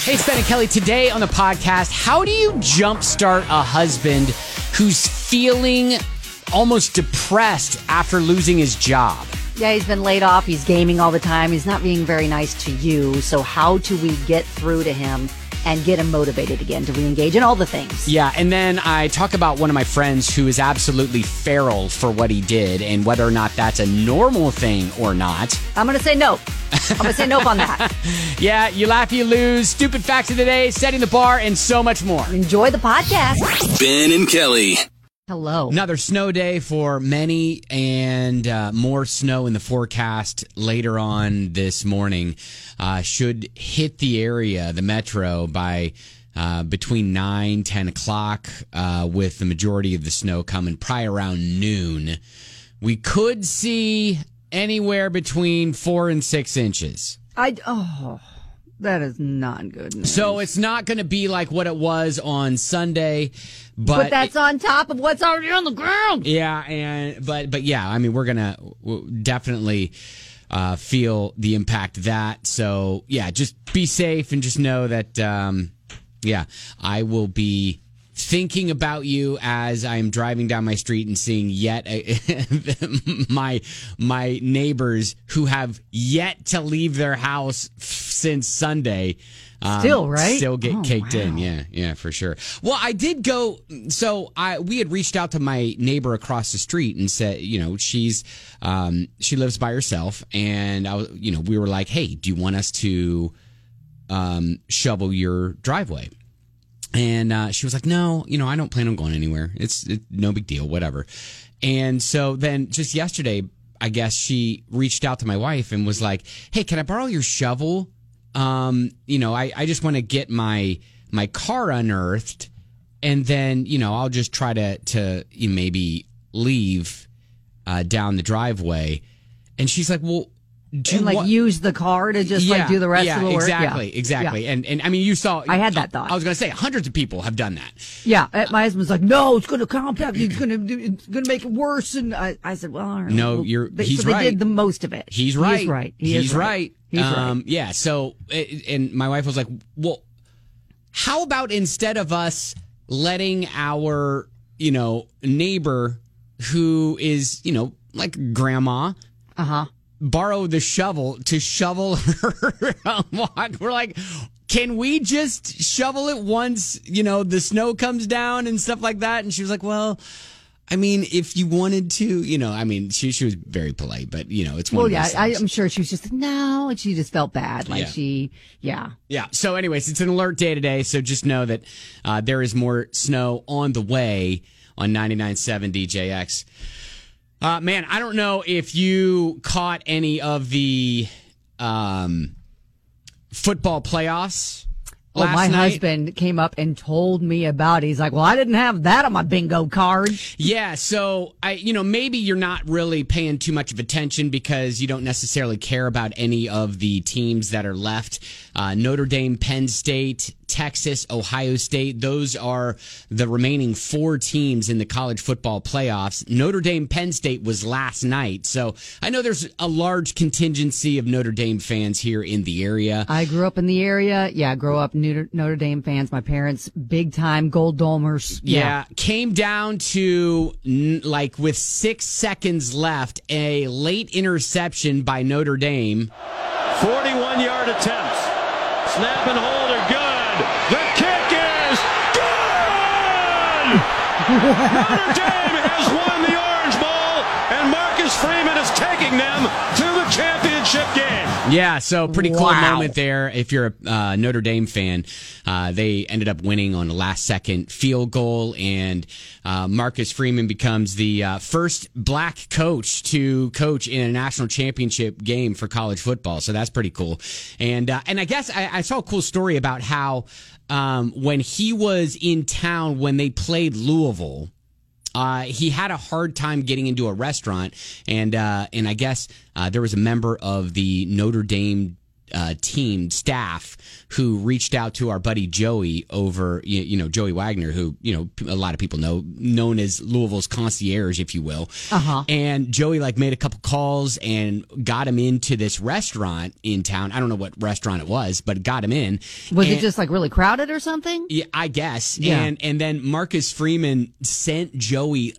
Hey, it's Ben and Kelly. Today on the podcast, how do you jumpstart a husband who's feeling almost depressed after losing his job? Yeah, he's been laid off. He's gaming all the time. He's not being very nice to you. So how do we get through to him and get him motivated again to re-engage in all the things? Yeah, and then I talk about one of my friends who is absolutely feral for what he did and whether or not that's a normal thing or not. I'm going to say no. I'm going to say nope on that. Yeah, you laugh, you lose, stupid facts of the day, setting the bar, and so much more. Enjoy the podcast. Ben and Kelly. Hello. Another snow day for many, and more snow in the forecast later on this morning. Should hit the area, the metro, by between 9, 10 o'clock, with the majority of the snow coming probably around noon. We could see anywhere between 4 and 6 inches. That is not good news. So it's not going to be like what it was on Sunday, but that's on top of what's already on the ground. Yeah, but yeah, I mean, we're gonna definitely feel the impact of that. So yeah, just be safe and just know that I will be thinking about you as I'm driving down my street and seeing yet my neighbors who have yet to leave their house since Sunday. Still, right? Still get caked in. Yeah, for sure. Well, I did go. So we had reached out to my neighbor across the street and said, she lives by herself, and we were like, hey, do you want us to shovel your driveway? And she was like, no, I don't plan on going anywhere. It's no big deal, whatever. And so then just yesterday, I guess she reached out to my wife and was like, hey, can I borrow your shovel? I just want to get my car unearthed, and then, I'll just try to maybe leave down the driveway. And she's like, well, use the car to just do the rest of the work. Exactly. Yeah. And I mean, you saw. I had that thought. I was going to say hundreds of people have done that. Yeah, my husband's like, no, it's going to compact. It's going to make it worse. And I said, well, all right. No, he's right. They did the most of it. He's right. He's right. He's right. He's right. Yeah. So, and my wife was like, well, how about instead of us letting our neighbor who is like grandma, borrow the shovel to shovel her walk. We're like, can we just shovel it once, the snow comes down and stuff like that? And she was like, well, I mean, if you wanted to, she was very polite, but, it's one of those things. I'm sure she was just, no, and she just felt bad. Yeah. So anyways, it's an alert day today. So just know that there is more snow on the way on 99.7 DJX. Man, I don't know if you caught any of the football playoffs last my night. husband came up and told me about it. He's like, well, I didn't have that on my bingo card. Yeah, so maybe you're not really paying too much of attention because you don't necessarily care about any of the teams that are left. Notre Dame, Penn State, Texas, Ohio State. Those are the remaining 4 teams in the college football playoffs. Notre Dame, Penn State was last night. So I know there's a large contingency of Notre Dame fans here in the area. I grew up in the area. Yeah, grew up Notre Dame fans. My parents, big time Gold Domers. Yeah. Came down to with 6 seconds left, a late interception by Notre Dame. 41-yard attempt. Snap and hold are good. The kick is good! Notre Dame has won the Orange Bowl, and Marcus Freeman is taking them to the championship game. Yeah, so pretty cool moment there. If you're a Notre Dame fan, they ended up winning on a last-second field goal, and Marcus Freeman becomes the first black coach to coach in a national championship game for college football. So that's pretty cool. And I guess I saw a cool story about how when he was in town when they played Louisville, he had a hard time getting into a restaurant, and I guess there was a member of the Notre Dame team staff who reached out to our buddy Joey over, Joey Wagner, who, a lot of people know, known as Louisville's concierge, if you will. Uh-huh. And Joey made a couple calls and got him into this restaurant in town. I don't know what restaurant it was, but got him in. Was it just really crowded or something? Yeah, I guess. Yeah. And then Marcus Freeman sent Joey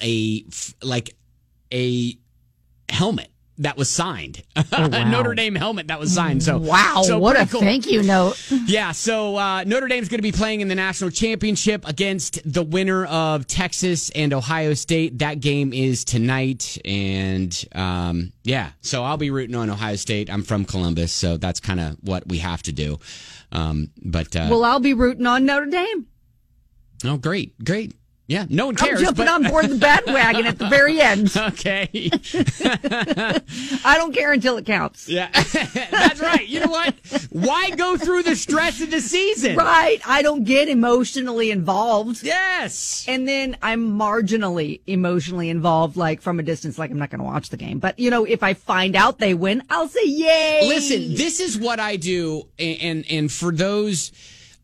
a helmet that was signed. Oh, wow. A Notre Dame helmet that was signed. So wow, so what a cool. thank you note. Yeah, so Notre Dame's going to be playing in the national championship against the winner of Texas and Ohio State. That game is tonight, and so I'll be rooting on Ohio State. I'm from Columbus, so that's kind of what we have to do. Well, I'll be rooting on Notre Dame. Oh, great. Yeah, no one cares. I'm jumping on board the bandwagon at the very end. Okay. I don't care until it counts. Yeah, that's right. You know what? Why go through the stress of the season? Right. I don't get emotionally involved. Yes. And then I'm marginally emotionally involved, from a distance, I'm not going to watch the game. But, if I find out they win, I'll say yay. Listen, this is what I do. And for those,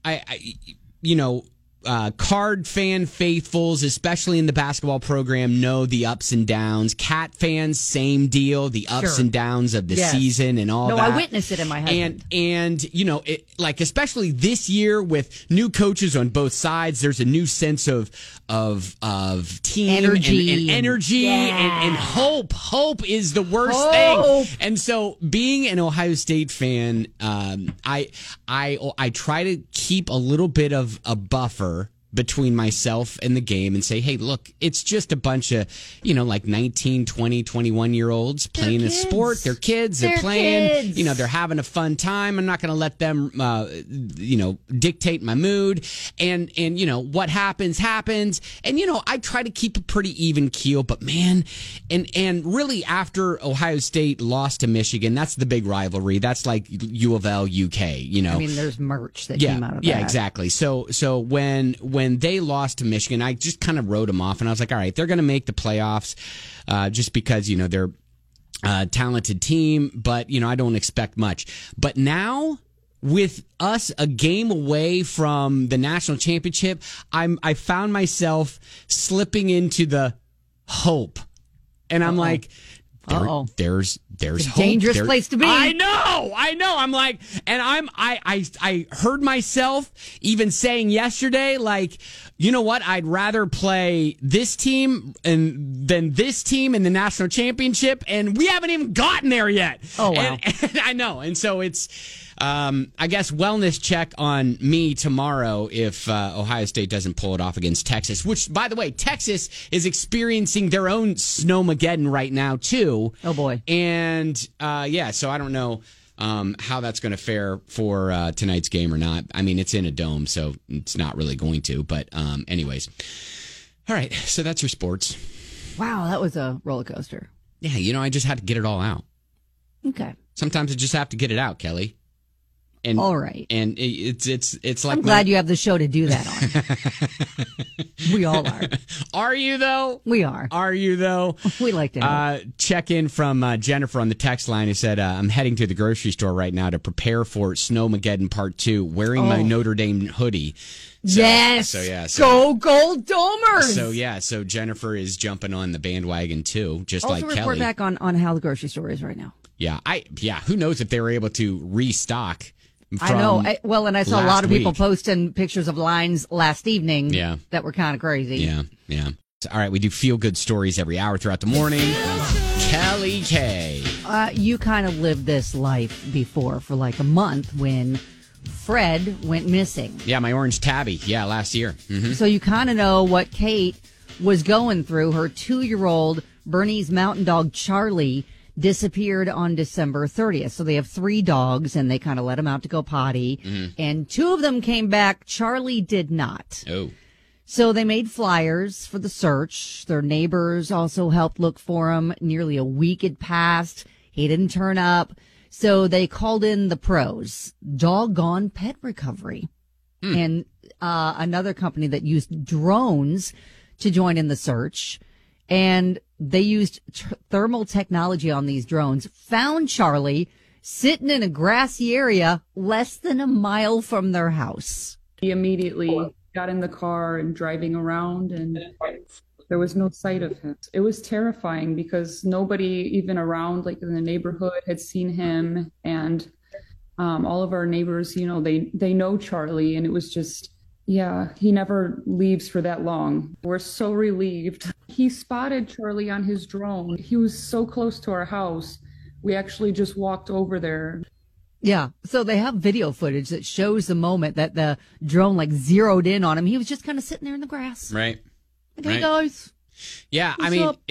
Card fan faithfuls, especially in the basketball program, know the ups and downs. Cat fans, same deal. The ups and downs of the season and all that. No, I witnessed it in my husband. And especially this year with new coaches on both sides, there's a new sense of team energy and energy and hope. Hope is the worst thing. And so, being an Ohio State fan, I try to keep a little bit of a buffer between myself and the game and say, hey, look, it's just a bunch of, 19, 20, 21-year-olds playing a sport. They're kids. They're playing. Kids. They're having a fun time. I'm not going to let them, dictate my mood. And what happens. And, I try to keep a pretty even keel. But, man, and really after Ohio State lost to Michigan, that's the big rivalry. That's like U of L, UK, I mean, there's merch that came out of that. Yeah, exactly. So when they lost to Michigan, I just kind of wrote them off, and I was like, all right, they're going to make the playoffs just because, they're a talented team, but, I don't expect much. But now, with us a game away from the national championship, I found myself slipping into the hope. And I'm like, there's hope. Dangerous place to be. I know. I'm like, and I heard myself even saying yesterday, you know what? I'd rather play this team than this team in the national championship, and we haven't even gotten there yet. Oh wow! And I know, and so it's. I guess wellness check on me tomorrow if Ohio State doesn't pull it off against Texas, which, by the way, Texas is experiencing their own snowmageddon right now, too. Oh, boy. And, so I don't know how that's going to fare for tonight's game or not. I mean, it's in a dome, so it's not really going to. But anyways. All right, so that's your sports. Wow, that was a roller coaster. Yeah, I just had to get it all out. Okay. Sometimes I just have to get it out, Kelly. And, all right. And it's like I'm glad you have the show to do that on. We all are. Are you, though? We are. Are you, though? We like to check in from Jennifer on the text line who said, I'm heading to the grocery store right now to prepare for Snowmageddon Part 2, wearing my Notre Dame hoodie. So, yes. So go Gold Domers. So Jennifer is jumping on the bandwagon, too, just also like report Kelly. Back on how the grocery store is right now. Yeah, who knows if they were able to restock. I know. And I saw a lot of people posting pictures of lines last evening that were kind of crazy. Yeah. All right, we do feel-good stories every hour throughout the morning. Kelly K. You kind of lived this life before for a month when Fred went missing. Yeah, my orange tabby. Yeah, last year. Mm-hmm. So you kind of know what Kate was going through. Her 2-year-old Bernese mountain dog, Charlie, disappeared on December 30th. So they have 3 dogs, and they kind of let them out to go potty. Mm-hmm. And 2 of them came back. Charlie did not. Oh. So they made flyers for the search. Their neighbors also helped look for him. Nearly a week had passed. He didn't turn up. So they called in the pros, Doggone Pet Recovery, and another company that used drones to join in the search. And they used thermal technology on these drones, found Charlie sitting in a grassy area less than a mile from their house. He immediately got in the car and driving around, and there was no sight of him. It was terrifying because nobody even around, like in the neighborhood, had seen him. And all of our neighbors, they know Charlie, and it was just, yeah, he never leaves for that long. We're so relieved. He spotted Charlie on his drone. He was so close to our house. We actually just walked over there. Yeah. So they have video footage that shows the moment that the drone zeroed in on him. He was just kind of sitting there in the grass. Right. Okay, guys. Yeah. What's I mean, up?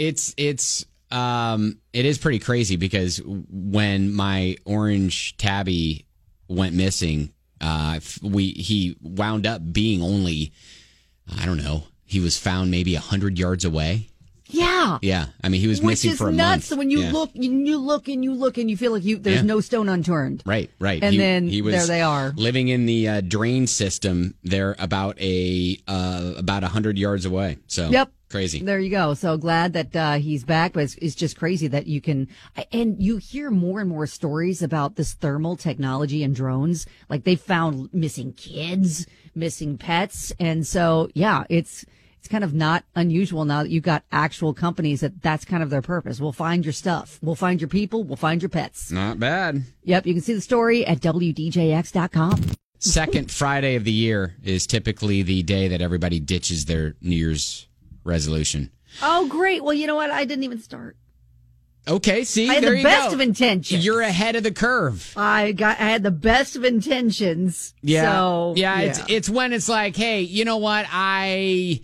it is pretty crazy because when my orange tabby went missing, he wound up being only, I don't know, he was found maybe 100 yards away. Yeah. Yeah. I mean, he was missing for a month. Which is nuts. So when you look and you look and you look and you feel like there's no stone unturned. Right. And then there they are. Living in the drain system. They're about 100 yards away. So yep. Crazy. There you go. So glad that he's back, but it's just crazy that you can, and you hear more and more stories about this thermal technology and drones. Like they found missing kids, missing pets. And so, yeah, it's kind of not unusual now that you've got actual companies that's kind of their purpose. We'll find your stuff. We'll find your people. We'll find your pets. Not bad. Yep. You can see the story at WDJX.com. Second Friday of the year is typically the day that everybody ditches their New Year's resolution. Oh, great. Well, you know what? I didn't even start. Okay, see, I had there the you best go. of intentions. You're ahead of the curve. I had the best of intentions. Yeah. So, yeah. It's when it's like, hey, you know what? I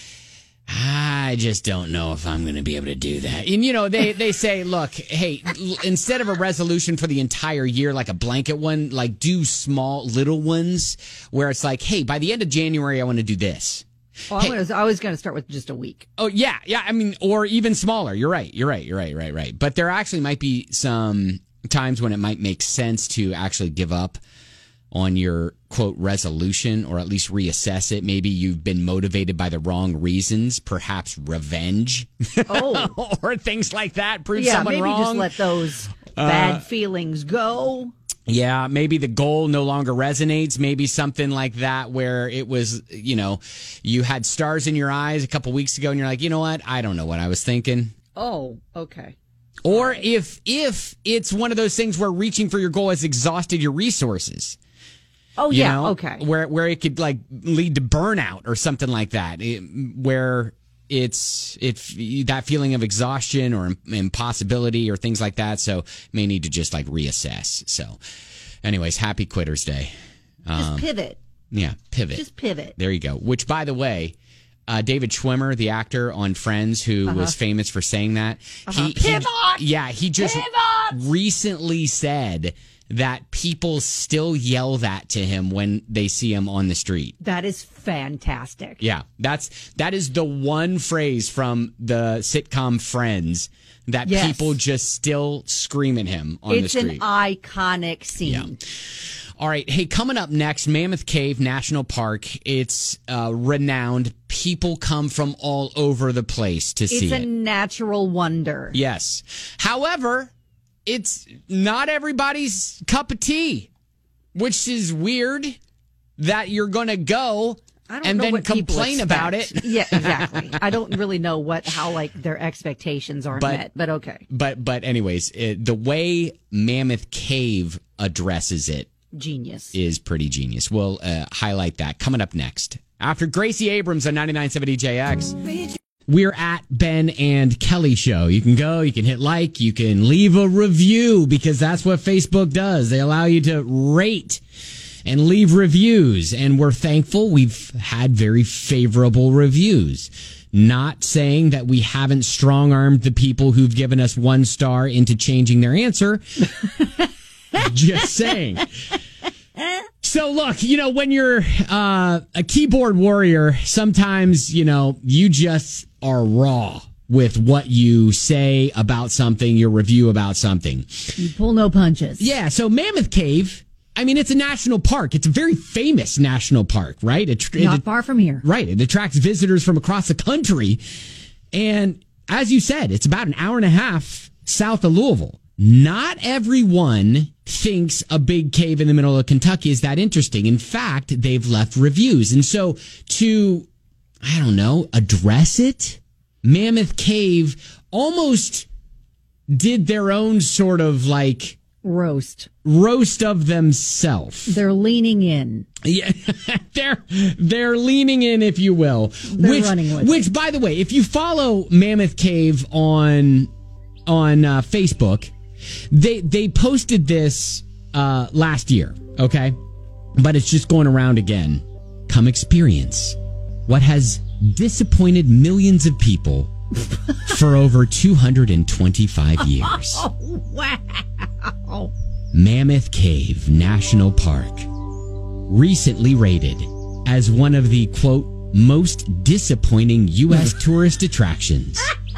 just don't know if I'm going to be able to do that. And, they say, look, hey, instead of a resolution for the entire year, like a blanket one, do small little ones where it's like, hey, by the end of January, I want to do this. Well, I was going to start with just a week. Oh, yeah. Yeah. I mean, or even smaller. You're right. But there actually might be some times when it might make sense to actually give up on your, quote, resolution, or at least reassess it. Maybe you've been motivated by the wrong reasons, perhaps revenge. Oh. Or things like that. Prove someone wrong. Maybe just let those bad feelings go. Yeah, maybe the goal no longer resonates. Maybe something like that where it was, you had stars in your eyes a couple weeks ago and you're like, you know what? I don't know what I was thinking. Oh, okay. Or if it's one of those things where reaching for your goal has exhausted your resources. Oh, yeah, okay. Where it could lead to burnout or something like that, where it's that feeling of exhaustion or impossibility or things like that. So may need to just reassess. So anyways, happy Quitters Day. Just pivot. Yeah, pivot. Just pivot. There you go. Which, by the way, David Schwimmer, the actor on Friends, who was famous for saying that. Pivot! He just recently said that people still yell that to him when they see him on the street. That is fantastic. Yeah, that is the one phrase from the sitcom Friends that people just still scream at him on the street. It's an iconic scene. Yeah. All right. Hey, coming up next, Mammoth Cave National Park. It's renowned. People come from all over the place to see it. It's a natural wonder. Yes. However, it's not everybody's cup of tea, which is weird that you're going to go and then complain about it. Yeah, exactly. I don't really know how their expectations aren't met, but okay. But anyways, the way Mammoth Cave addresses it, genius, is pretty genius. We'll highlight that coming up next after Gracie Abrams on 99.7 DJX. We're at Ben and Kelly Show. You can go, you can hit like, you can leave a review because that's what Facebook does. They allow you to rate and leave reviews. And we're thankful we've had very favorable reviews. Not saying that we haven't strong-armed the people who've given us 1 star into changing their answer. Just saying. So look, when you're a keyboard warrior, sometimes, you just are raw with what you say about something, your review about something. You pull no punches. Yeah, so Mammoth Cave, it's a national park. It's a very famous national park, right? Not far from here. Right. It attracts visitors from across the country. And as you said, it's about an hour and a half south of Louisville. not everyone thinks a big cave in the middle of Kentucky is that interesting. In fact, they've left reviews. And so to, I don't know, address it, Mammoth Cave almost did their own sort of like roast of themselves. They're leaning in. Yeah, they're leaning in, if you will. They're running with which, by the way, if you follow Mammoth Cave on Facebook, they posted this last year, okay? But it's just going around again. Come experience what has disappointed millions of people for over 225 years. Oh, wow. Mammoth Cave National Park, recently rated as one of the, quote, most disappointing U.S. tourist attractions.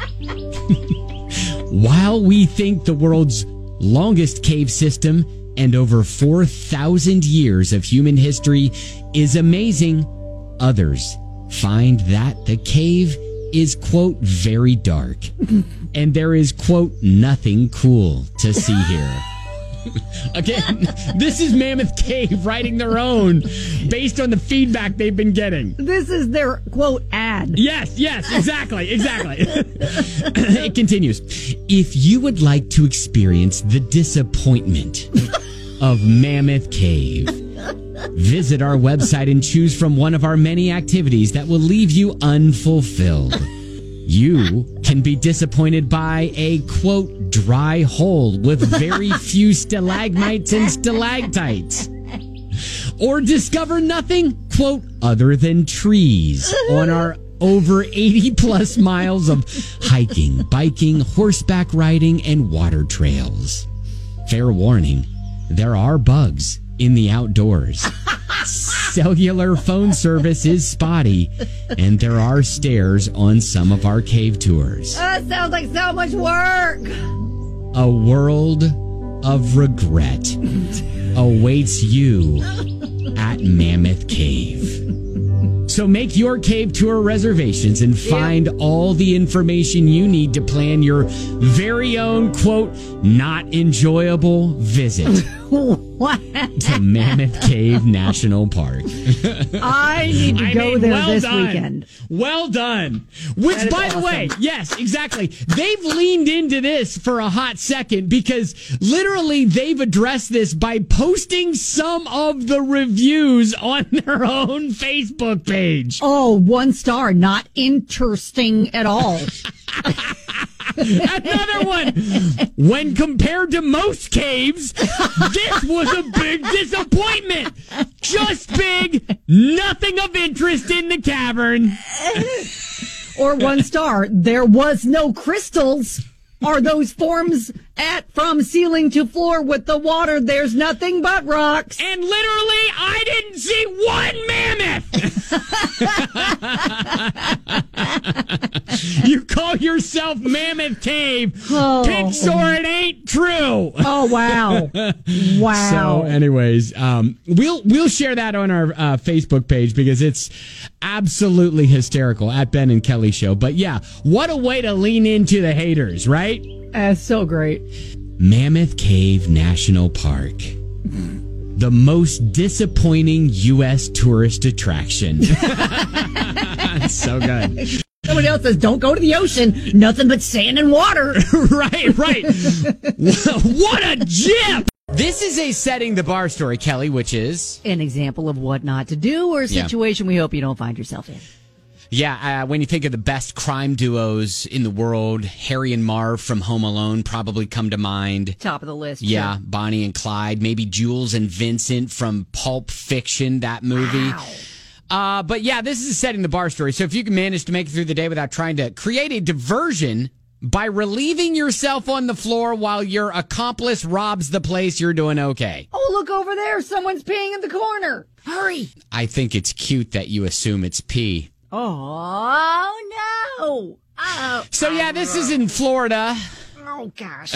While we think the world's longest cave system and over 4,000 years of human history is amazing, others find that the cave is, quote, very dark. And there is, quote, nothing cool to see here. Again, this is Mammoth Cave writing their own based on the feedback they've been getting. This is their, quote, ad. Yes, exactly. It continues. If you would like to experience the disappointment of Mammoth Cave, visit our website and choose from one of our many activities that will leave you unfulfilled. You can be disappointed by a, quote, dry hole with very few stalagmites and stalactites. Or discover nothing, quote, other than trees on our over 80 plus miles of hiking, biking, horseback riding, and water trails. Fair warning, there are bugs in the outdoors. Cellular phone service is spotty, and there are stairs on some of our cave tours. That sounds like so much work. A world of regret awaits you at Mammoth Cave. So make your cave tour reservations and find all the information you need to plan your very own, quote, not enjoyable visit to Mammoth Cave National Park. I need to go there this weekend. Well done. Which, by the way, yes, exactly. They've leaned into this for a hot second because literally they've addressed this by posting some of the reviews on their own Facebook page. Oh, 1 star. Not interesting at all. Another one. When compared to most caves, this was a big disappointment. Just big, nothing of interest in the cavern. Or 1 star. There was no crystals. Are those forms from ceiling to floor with the water? There's nothing but rocks. And literally, I didn't see one mammoth. You call yourself Mammoth Cave. Oh. Pixar, it ain't true. Oh, wow. Wow. So, anyways, we'll share that on our Facebook page because it's absolutely hysterical at Ben and Kelly Show. But yeah, what a way to lean into the haters, right? That's so great. Mammoth Cave National Park. The most disappointing U.S. tourist attraction. So good. Someone else says, don't go to the ocean. Nothing but sand and water. Right. What a gem! This is a setting the bar story, Kelly, which is an example of what not to do or a situation we hope you don't find yourself in. Yeah, when you think of the best crime duos in the world, Harry and Marv from Home Alone probably come to mind. Top of the list. Yeah, sure. Bonnie and Clyde, maybe Jules and Vincent from Pulp Fiction, that movie. Wow. But yeah, this is setting the bar story. So if you can manage to make it through the day without trying to create a diversion by relieving yourself on the floor while your accomplice robs the place, you're doing okay. Oh, look over there. Someone's peeing in the corner. Hurry. I think it's cute that you assume it's pee. Oh, no. Oh. So, yeah, this is in Florida. Oh, gosh.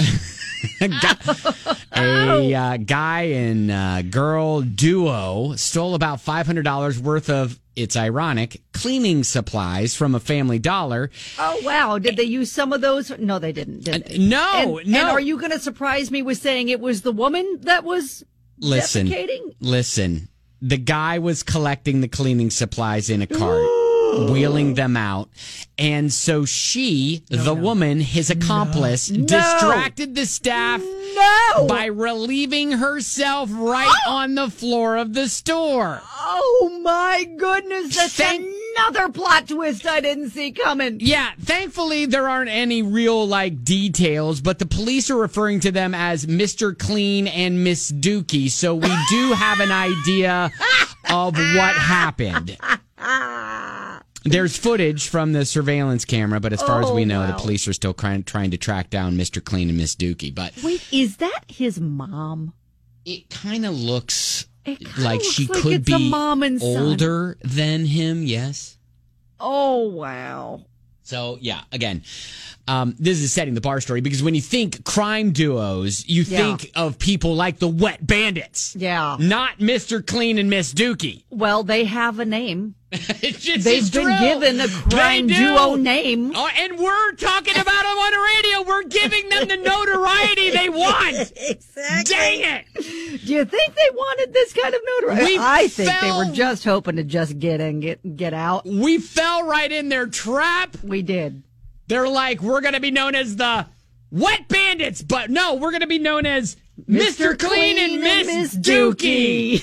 A guy and girl duo stole about $500 worth of, it's ironic, cleaning supplies from a Family Dollar. Oh, wow. Did they use some of those? No, they didn't. Did they? No. And are you going to surprise me with saying it was the woman that was defecating? Listen. The guy was collecting the cleaning supplies in a cart, wheeling them out. And so the woman, his accomplice, distracted the staff by relieving herself right on the floor of the store. Oh, my goodness. That's another plot twist I didn't see coming. Yeah, thankfully there aren't any real details, but the police are referring to them as Mr. Clean and Miss Dookie, so we do have an idea of what happened. There's footage from the surveillance camera, but as far as we know, the police are still trying to track down Mr. Clean and Miss Dookie. But wait, is that his mom? It kind of looks like she like could it's a be mom and son. older than him, yes. Oh, wow. So, yeah, again, this is setting the bar story because when you think crime duos, you think of people like the Wet Bandits. Yeah. Not Mr. Clean and Miss Dookie. Well, they have a name. They've been given a crime duo name. Oh, and we're talking about them on the radio. We're giving them the notoriety they want. Exactly. Dang it. Do you think they wanted this kind of notoriety? I think they were just hoping to just get out. We fell right in their trap. We did. They're like, we're going to be known as the Wet Bandits, but no, we're going to be known as Mr. Clean and Miss Dookie.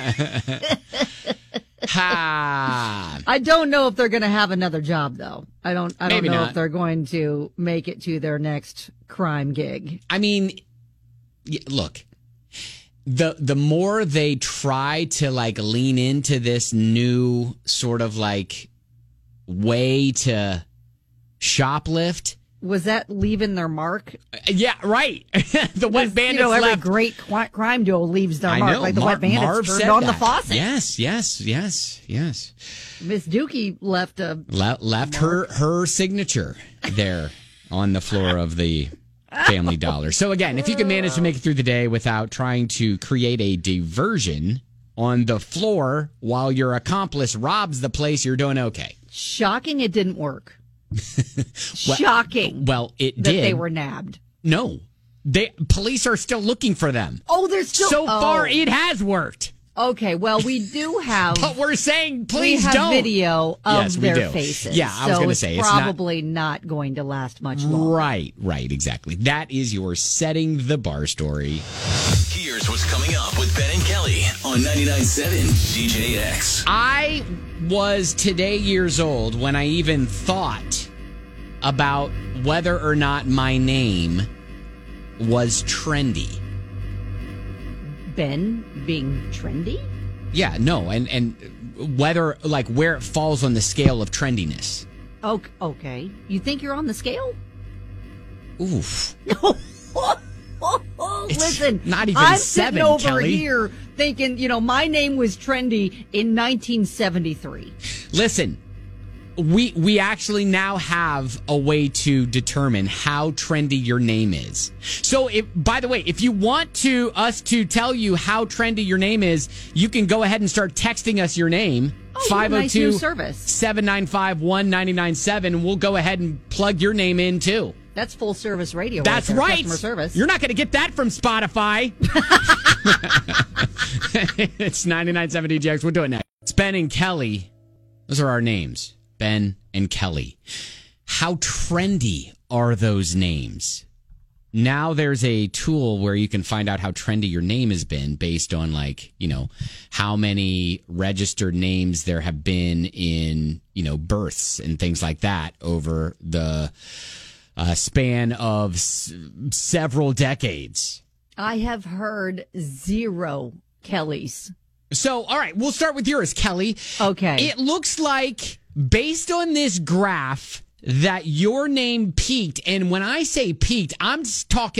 I don't know if they're going to have another job, though. I don't know if they're going to make it to their next crime gig. I mean, look, the more they try to lean into this new sort of way to shoplift. Was that leaving their mark? Yeah, right. The Wet Bandits every left. great crime duo leaves their mark. Know. Like the Wet Bandits Marv turned on that. the faucet. Yes. Miss Dookie left her signature there on the floor of the Family Dollar. So again, if you can manage to make it through the day without trying to create a diversion on the floor while your accomplice robs the place, you're doing okay. Shocking it didn't work. Shocking. Well, it did. That they were nabbed. No. Police are still looking for them. Oh, they're still... So far, it has worked. Okay, well, we do have... But we're saying, please don't. We have video of yes, their faces. Yeah, I was going to say. It's probably not going to last much longer. Right, exactly. That is your setting the bar story. Here's what's coming up with Ben and Kelly on 99.7 DJX. I was today years old when I even thought about whether or not my name was trendy. Ben being trendy? Yeah, no, and whether where it falls on the scale of trendiness. Okay. You think you're on the scale? Oof. Listen, not even I'm 7, sitting over Kelly. here thinking, my name was trendy in 1973. Listen, we actually now have a way to determine how trendy your name is. So, by the way, if you want us to tell you how trendy your name is, you can go ahead and start texting us your name. 502-795-1997. We'll go ahead and plug your name in, too. That's full service radio. That's right. Customer service. You're not going to get that from Spotify. It's 99.7 DJX. We'll do it next. It's Ben and Kelly. Those are our names. Ben and Kelly. How trendy are those names? Now there's a tool where you can find out how trendy your name has been based on how many registered names there have been in, births and things like that over the span of several decades. I have heard 0 Kellys. So, all right, we'll start with yours, Kelly. Okay. It looks like, based on this graph, that your name peaked. And when I say peaked, I'm just talking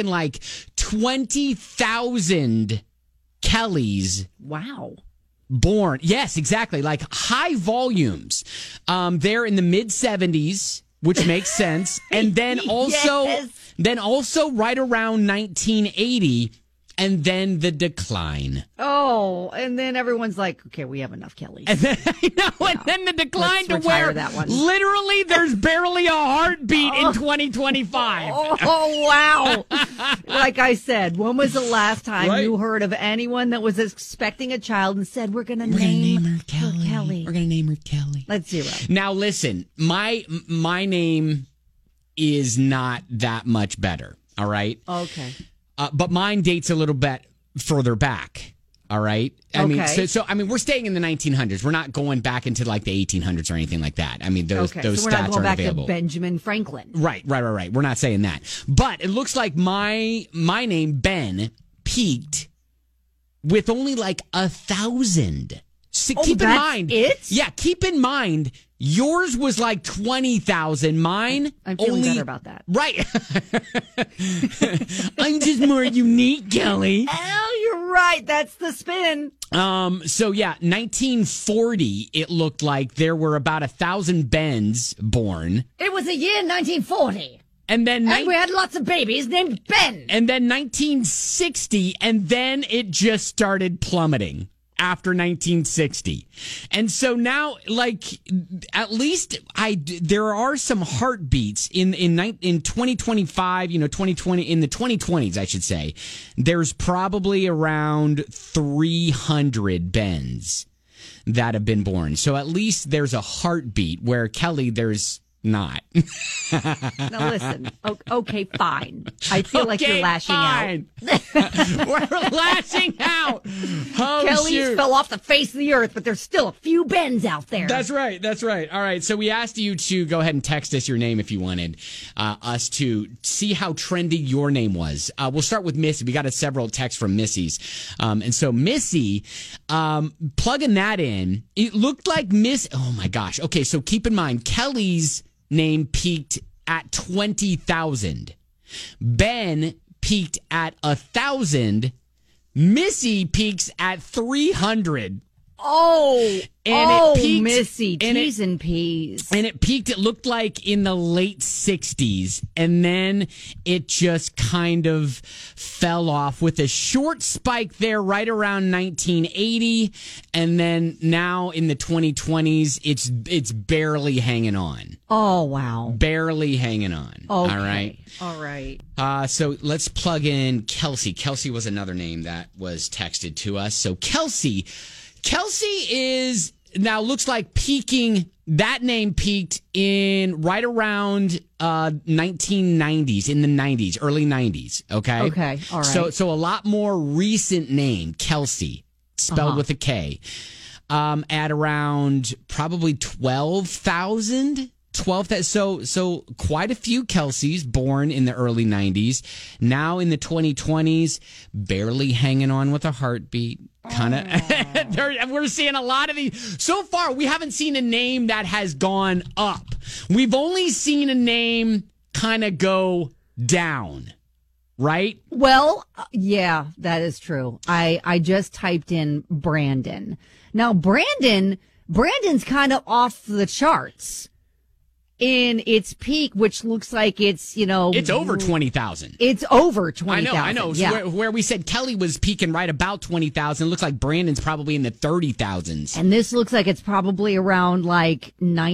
20,000 Kellys. Wow. Born. Yes, exactly. High volumes. There in the mid-'70s. which makes sense. And then also, right around 1980, and then the decline. Oh, and then everyone's like, okay, we have enough Kelly. And then, and then the decline Let's to where that one. literally there's barely a heartbeat in 2025. Oh, wow. Like I said, when was the last time you heard of anyone that was expecting a child and said, we're going to name her Kelly. We're going to name her Kelly. Let's zero. Now, listen, my name is not that much better, all right? Okay. But mine dates a little bit further back. All right. I mean, we're staying in the 1900s. We're not going back into like the 1800s or anything like that. I mean, those so we're stats not going aren't back available. to Benjamin Franklin. Right. We're not saying that. But it looks like my name Ben peaked with only like 1,000. Keep in mind, keep in mind, yours was like 20,000. Mine, I'm feeling better about that. Right. I'm just more unique, Kelly. Oh, you're right. That's the spin. 1940, it looked like there were about 1,000 Bens born. It was the year 1940. And then we had lots of babies named Ben. And then 1960, and then it just started plummeting after 1960. And so now, like, at least there are some heartbeats in 2025, 2020, in the 2020s, I should say. There's probably around 300 Bens that have been born. So at least there's a heartbeat, where Kelly, there's not. Now listen, okay, fine. I feel like you're lashing out. We're lashing out. Oh, Kelly's fell off the face of the earth, but there's still a few Bens out there. That's right. All right. So we asked you to go ahead and text us your name if you wanted us to see how trendy your name was. We'll start with Missy. We got several texts from Missy's. And so Missy, plugging that in, it looked like oh my gosh. Okay, so keep in mind, Kelly's name peaked at 20,000. Ben peaked at 1,000. Missy peaks at 300. Oh, and it peaked, Missy, T's and P's. And it peaked, it looked like, in the late 60s. And then it just kind of fell off with a short spike there right around 1980. And then now in the 2020s, it's barely hanging on. Oh, wow. Barely hanging on. Okay. All right. So let's plug in Kelsey. Kelsey was another name that was texted to us. So Kelsey is now looks like peaking. That name peaked in right around 1990s, in the 90s, early 90s. Okay. Okay. All right. So a lot more recent name, Kelsey, spelled with a K, at around probably 12,000. So quite a few Kelseys born in the early 90s. Now in the 2020s, barely hanging on with a heartbeat. Kind of. We're seeing a lot of these. So far, we haven't seen a name that has gone up. We've only seen a name kind of go down. Right? Well, yeah, that is true. I just typed in Brandon. Now, Brandon's kind of off the charts in its peak, which looks like it's over 20,000. It's over 20,000. I know. Yeah. So where we said Kelly was peaking right about 20,000, looks like Brandon's probably in the 30,000s. And this looks like it's probably around like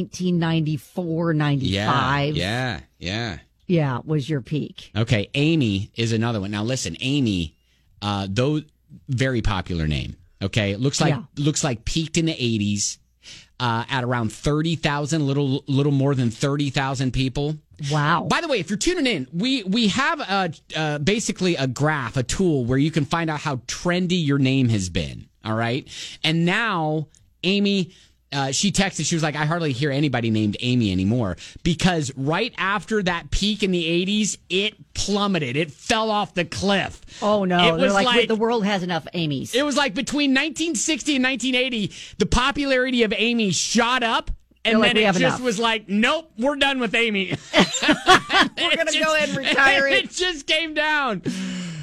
1994, 95. Yeah. Yeah, was your peak. Okay, Amy is another one. Now listen, Amy, though very popular name. Okay, it looks like peaked in the 80s. At around 30,000, little more than 30,000 people. Wow. By the way, if you're tuning in, we have basically a graph, a tool where you can find out how trendy your name has been. All right. And now Amy, she texted, she was like, I hardly hear anybody named Amy anymore, because right after that peak in the 80s, it plummeted. It fell off the cliff. Oh, no. They're like, the world has enough Amy's. It was like between 1960 and 1980, the popularity of Amy shot up. And then it just was like, nope, we're done with Amy. We're going to go ahead and retire it. It just came down.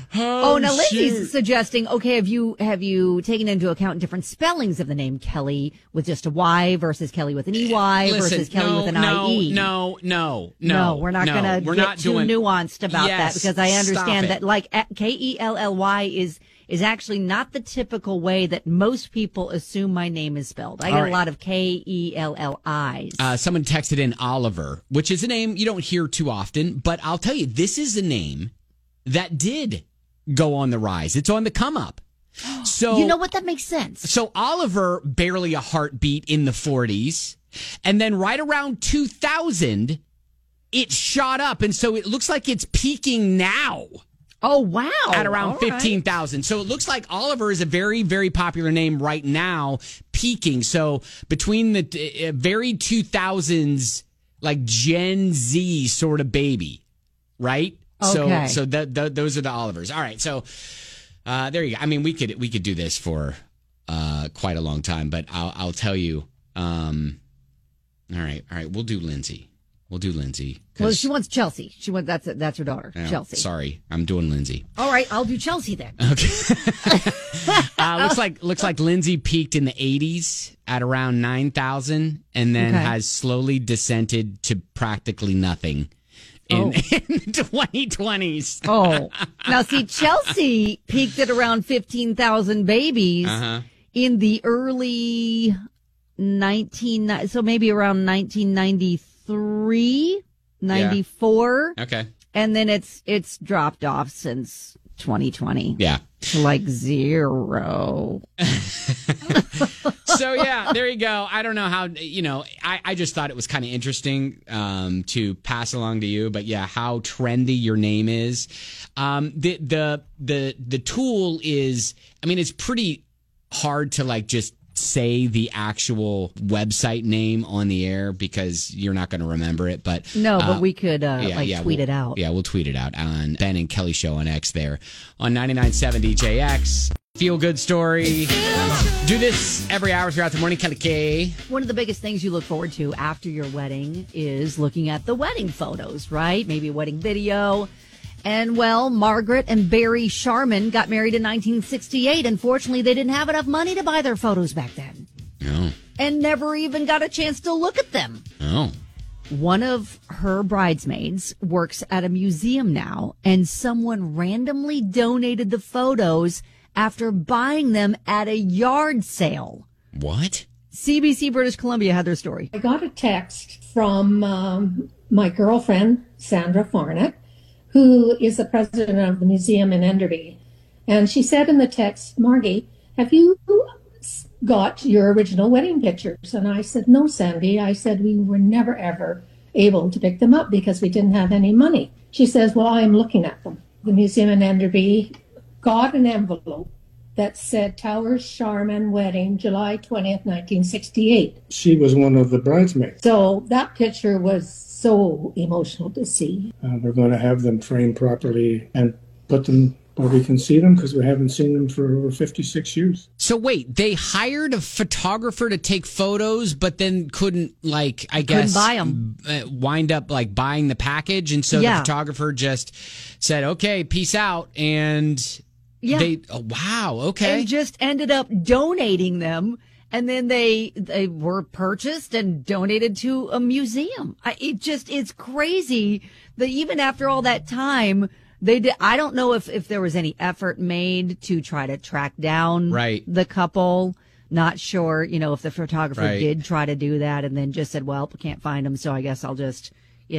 Oh, now Lindsay's suggesting, okay, have you taken into account different spellings of the name Kelly with just a Y versus Kelly with an EY versus Kelly with an IE? No, we're not going to get too nuanced about that, because I understand that like Kelly is actually not the typical way that most people assume my name is spelled. I get a lot of Kellis. Someone texted in Oliver, which is a name you don't hear too often, but I'll tell you, this is a name that did go on the rise. It's on the come up. So you know what? That makes sense. So Oliver, barely a heartbeat in the 40s. And then right around 2000, it shot up. And so it looks like it's peaking now. Oh, wow. At around 15,000. So it looks like Oliver is a very, very popular name right now, peaking. So between the very 2000s, like Gen Z sort of baby, right? Okay. So those are the Olivers. All right. So there you go. I mean, we could do this for quite a long time, but I'll tell you. All right. We'll do Lindsay. Well, she wants Chelsea. That's her daughter, Chelsea. Sorry, I'm doing Lindsay. All right, I'll do Chelsea then. Okay. looks like Lindsay peaked in the 80s at around 9,000, and then has slowly descended to practically nothing in the 2020s. Oh, now see, Chelsea peaked at around 15,000 babies in the early so maybe around 1993, 94. Yeah. Okay. And then it's dropped off since 2020. Yeah. To like 0. So, yeah, there you go. I don't know how, I just thought it was kind of interesting to pass along to you. But, yeah, how trendy your name is. The tool is, I mean, it's pretty hard to, like, just say the actual website name on the air because you're not going to remember it. But but we could tweet it out. Yeah, we'll tweet it out on Ben and Kelly Show on X there on 99.7 DJX. Feel good story. Do this every hour throughout the morning. Kelly K. One of the biggest things you look forward to after your wedding is looking at the wedding photos, right? Maybe a wedding video. And, well, Margaret and Barry Sharman got married in 1968. Unfortunately, they didn't have enough money to buy their photos back then. Oh. And never even got a chance to look at them. Oh. One of her bridesmaids works at a museum now, and someone randomly donated the photos after buying them at a yard sale. What? CBC British Columbia had their story. I got a text from my girlfriend, Sandra Farnett, who is the president of the museum in Enderby. And she said in the text, Margie, have you got your original wedding pictures? And I said, no, Sandy. I said, we were never, ever able to pick them up because we didn't have any money. She says, well, I'm looking at them. The museum in Enderby got an envelope that said Towers Sharman wedding, July 20th, 1968. She was one of the bridesmaids. So that picture was so emotional to see. We're going to have them framed properly and put them where we can see them because we haven't seen them for over 56 years. So wait, they hired a photographer to take photos, but then couldn't couldn't buy them. Wind up like buying the package, and so the photographer just said, "Okay, peace out," and wow, okay, and just ended up donating them. And then they were purchased and donated to a museum. It's crazy that even after all that time, I don't know if there was any effort made to try to track down the couple. Not sure, if the photographer did try to do that and then just said, well, we can't find them. So I guess I'll just,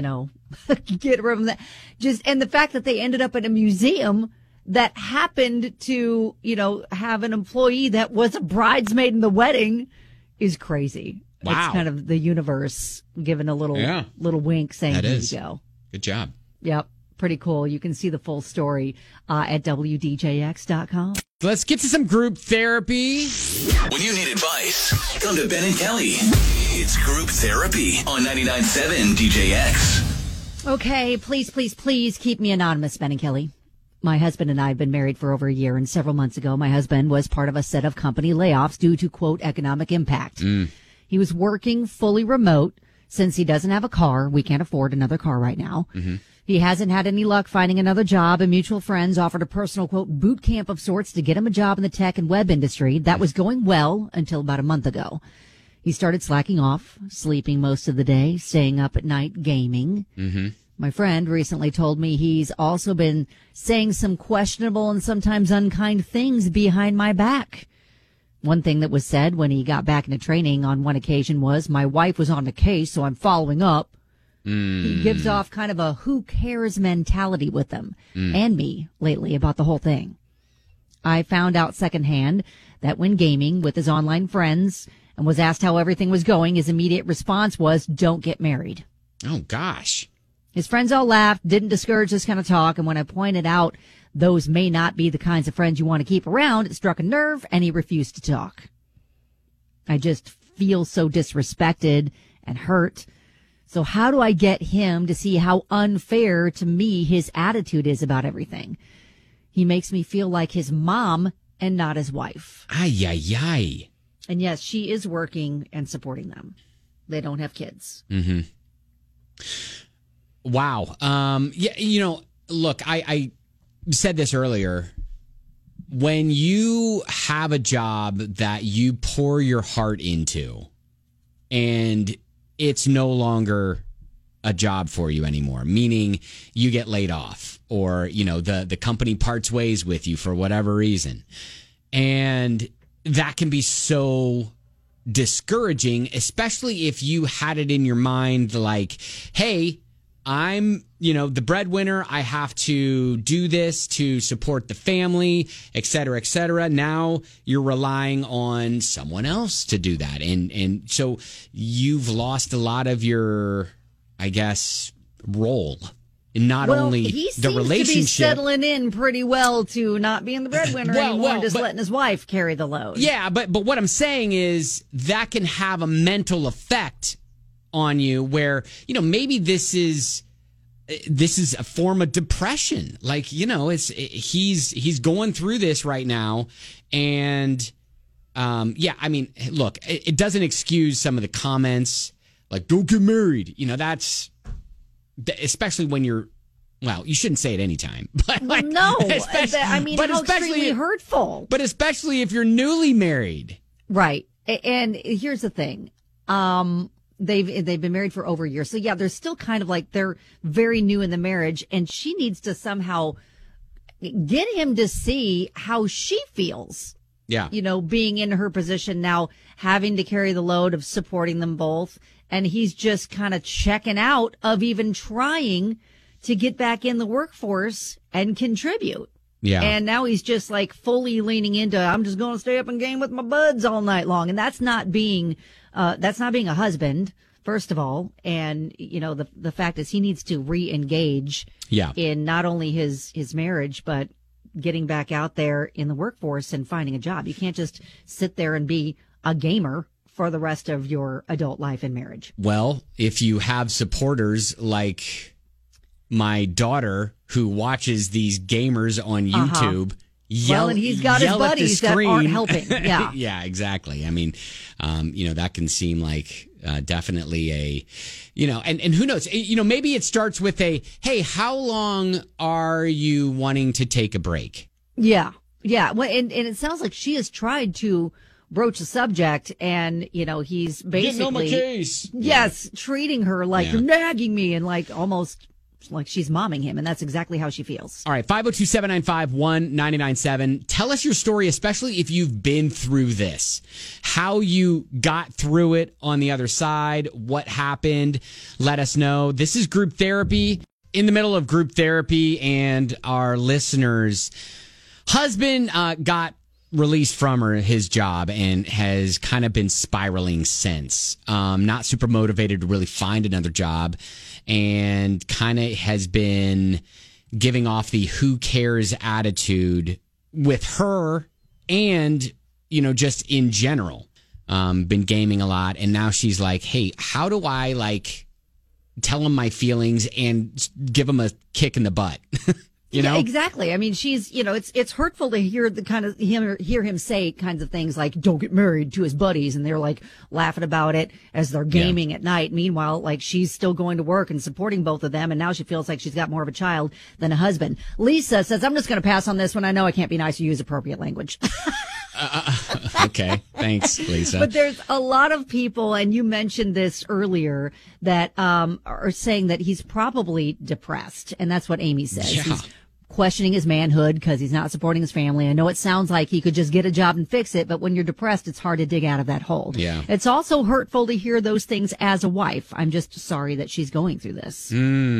get rid of that. And the fact that they ended up at a museum that happened to, have an employee that was a bridesmaid in the wedding is crazy. Wow. It's kind of the universe giving a little wink saying, here you go. Good job. Yep. Pretty cool. You can see the full story at WDJX.com. Let's get to some group therapy. When you need advice, come to Ben and Kelly. It's group therapy on 99.7 DJX. Okay. Please keep me anonymous, Ben and Kelly. My husband and I have been married for over a year, and several months ago, my husband was part of a set of company layoffs due to, quote, economic impact. He was working fully remote since he doesn't have a car. We can't afford another car right now. He hasn't had any luck finding another job, and mutual friends offered a personal, quote, boot camp of sorts to get him a job in the tech and web industry. That was going well until about a month ago. He started slacking off, sleeping most of the day, staying up at night, gaming. Mm-hmm. My friend recently told me he's also been saying some questionable and sometimes unkind things behind my back. One thing that was said when he got back into training on one occasion was, my wife was on the case, so I'm following up. He gives off kind of a who cares mentality with them and me lately about the whole thing. I found out secondhand that when gaming with his online friends and was asked how everything was going, his immediate response was, don't get married. Oh, gosh. His friends all laughed, didn't discourage this kind of talk, and when I pointed out those may not be the kinds of friends you want to keep around, it struck a nerve, and he refused to talk. I just feel so disrespected and hurt. So how do I get him to see how unfair to me his attitude is about everything? He makes me feel like his mom and not his wife. Ay, ay, ay. And yes, she is working and supporting them. They don't have kids. Mm-hmm. Wow. Yeah, look, I said this earlier. When you have a job that you pour your heart into and it's no longer a job for you anymore, meaning you get laid off or, the company parts ways with you for whatever reason. And that can be so discouraging, especially if you had it in your mind like, hey, I'm, the breadwinner. I have to do this to support the family, et cetera, et cetera. Now you're relying on someone else to do that. And so you've lost a lot of your, I guess, role. And not only the relationship. To be settling in pretty well to not being the breadwinner anymore and just letting his wife carry the load. Yeah, but what I'm saying is that can have a mental effect on you where, maybe this is a form of depression. Like, he's going through this right now. And, look, it doesn't excuse some of the comments like, don't get married. That's especially when you're, well, you shouldn't say it anytime. But how extremely hurtful. But especially if you're newly married. Right. And here's the thing. They've been married for over a year. So yeah, they're still kind of like they're very new in the marriage, and she needs to somehow get him to see how she feels. Yeah. Being in her position now, having to carry the load of supporting them both. And he's just kind of checking out of even trying to get back in the workforce and contribute. Yeah. And now he's just like fully leaning into, I'm just going to stay up and game with my buds all night long. And that's not being a husband, first of all. And, the fact is he needs to re-engage in not only his marriage, but getting back out there in the workforce and finding a job. You can't just sit there and be a gamer for the rest of your adult life and marriage. Well, if you have supporters like my daughter who watches these gamers on YouTube, and he's got his buddies that aren't helping. Yeah. Yeah, exactly. I mean, that can seem like definitely a, and who knows, maybe it starts with a, hey, how long are you wanting to take a break? Yeah. Yeah. Well, and it sounds like she has tried to broach the subject, and he's basically getting on my case. Yes, treating her like you're nagging me, and like almost like she's momming him, and that's exactly how she feels. All right, 502-795-1997. Tell us your story, especially if you've been through this. How you got through it on the other side, what happened. Let us know. This is Group Therapy. In the middle of group therapy, and our listeners' husband got released from his job and has kind of been spiraling since. Not super motivated to really find another job, and kind of has been giving off the who cares attitude with her and, just in general. Been gaming a lot, and now she's like, hey, how do I tell him my feelings and give him a kick in the butt? You know? Exactly. I mean, she's, it's hurtful to hear hear him say kinds of things like, don't get married to his buddies. And they're like laughing about it as they're gaming at night. Meanwhile, like she's still going to work and supporting both of them. And now she feels like she's got more of a child than a husband. Lisa says, I'm just going to pass on this one. I know I can't be nice or use appropriate language. Okay. Thanks, Lisa. But there's a lot of people, and you mentioned this earlier, that are saying that he's probably depressed. And that's what Amy says. Yeah. He's questioning his manhood because he's not supporting his family. I know it sounds like he could just get a job and fix it, but when you're depressed, it's hard to dig out of that hole. Yeah. It's also hurtful to hear those things as a wife. I'm just sorry that she's going through this.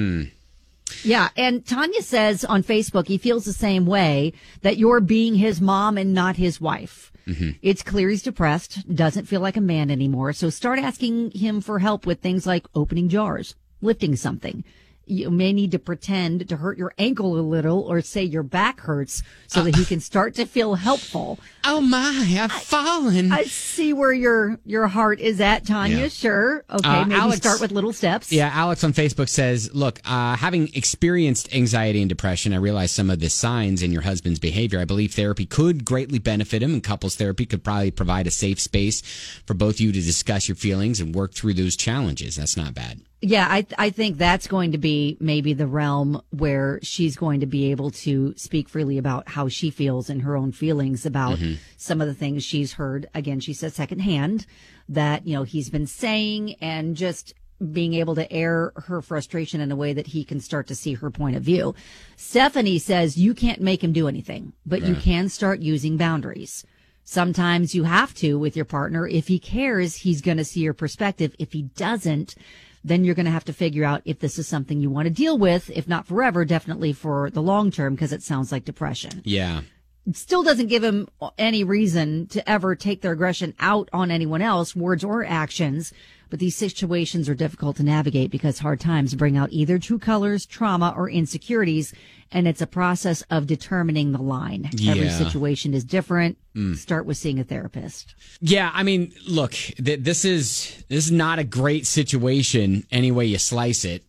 Yeah, and Tanya says on Facebook he feels the same way, that you're being his mom and not his wife. It's clear he's depressed, doesn't feel like a man anymore, so start asking him for help with things like opening jars, lifting something. You may need to pretend to hurt your ankle a little or say your back hurts so that he can start to feel helpful. Oh my, I've fallen. I see where your heart is at, Tanya. Yeah. Sure. Okay, maybe Alex, start with little steps. Yeah, Alex on Facebook says, look, having experienced anxiety and depression, I realize some of the signs in your husband's behavior. I believe therapy could greatly benefit him, and couples therapy could probably provide a safe space for both of you to discuss your feelings and work through those challenges. That's not bad. Yeah, I think that's going to be maybe the realm where she's going to be able to speak freely about how she feels and her own feelings about some of the things she's heard. Again, she says secondhand that, he's been saying, and just being able to air her frustration in a way that he can start to see her point of view. Stephanie says you can't make him do anything, but you can start using boundaries. Sometimes you have to with your partner. If he cares, he's going to see your perspective. If he doesn't, then you're going to have to figure out if this is something you want to deal with, if not forever, definitely for the long term, because it sounds like depression. Yeah. It still doesn't give him any reason to ever take their aggression out on anyone else, words or actions. But these situations are difficult to navigate because hard times bring out either true colors, trauma, or insecurities. And it's a process of determining the line. Yeah. Every situation is different. Start with seeing a therapist. Yeah, I mean, look, this is not a great situation any way you slice it.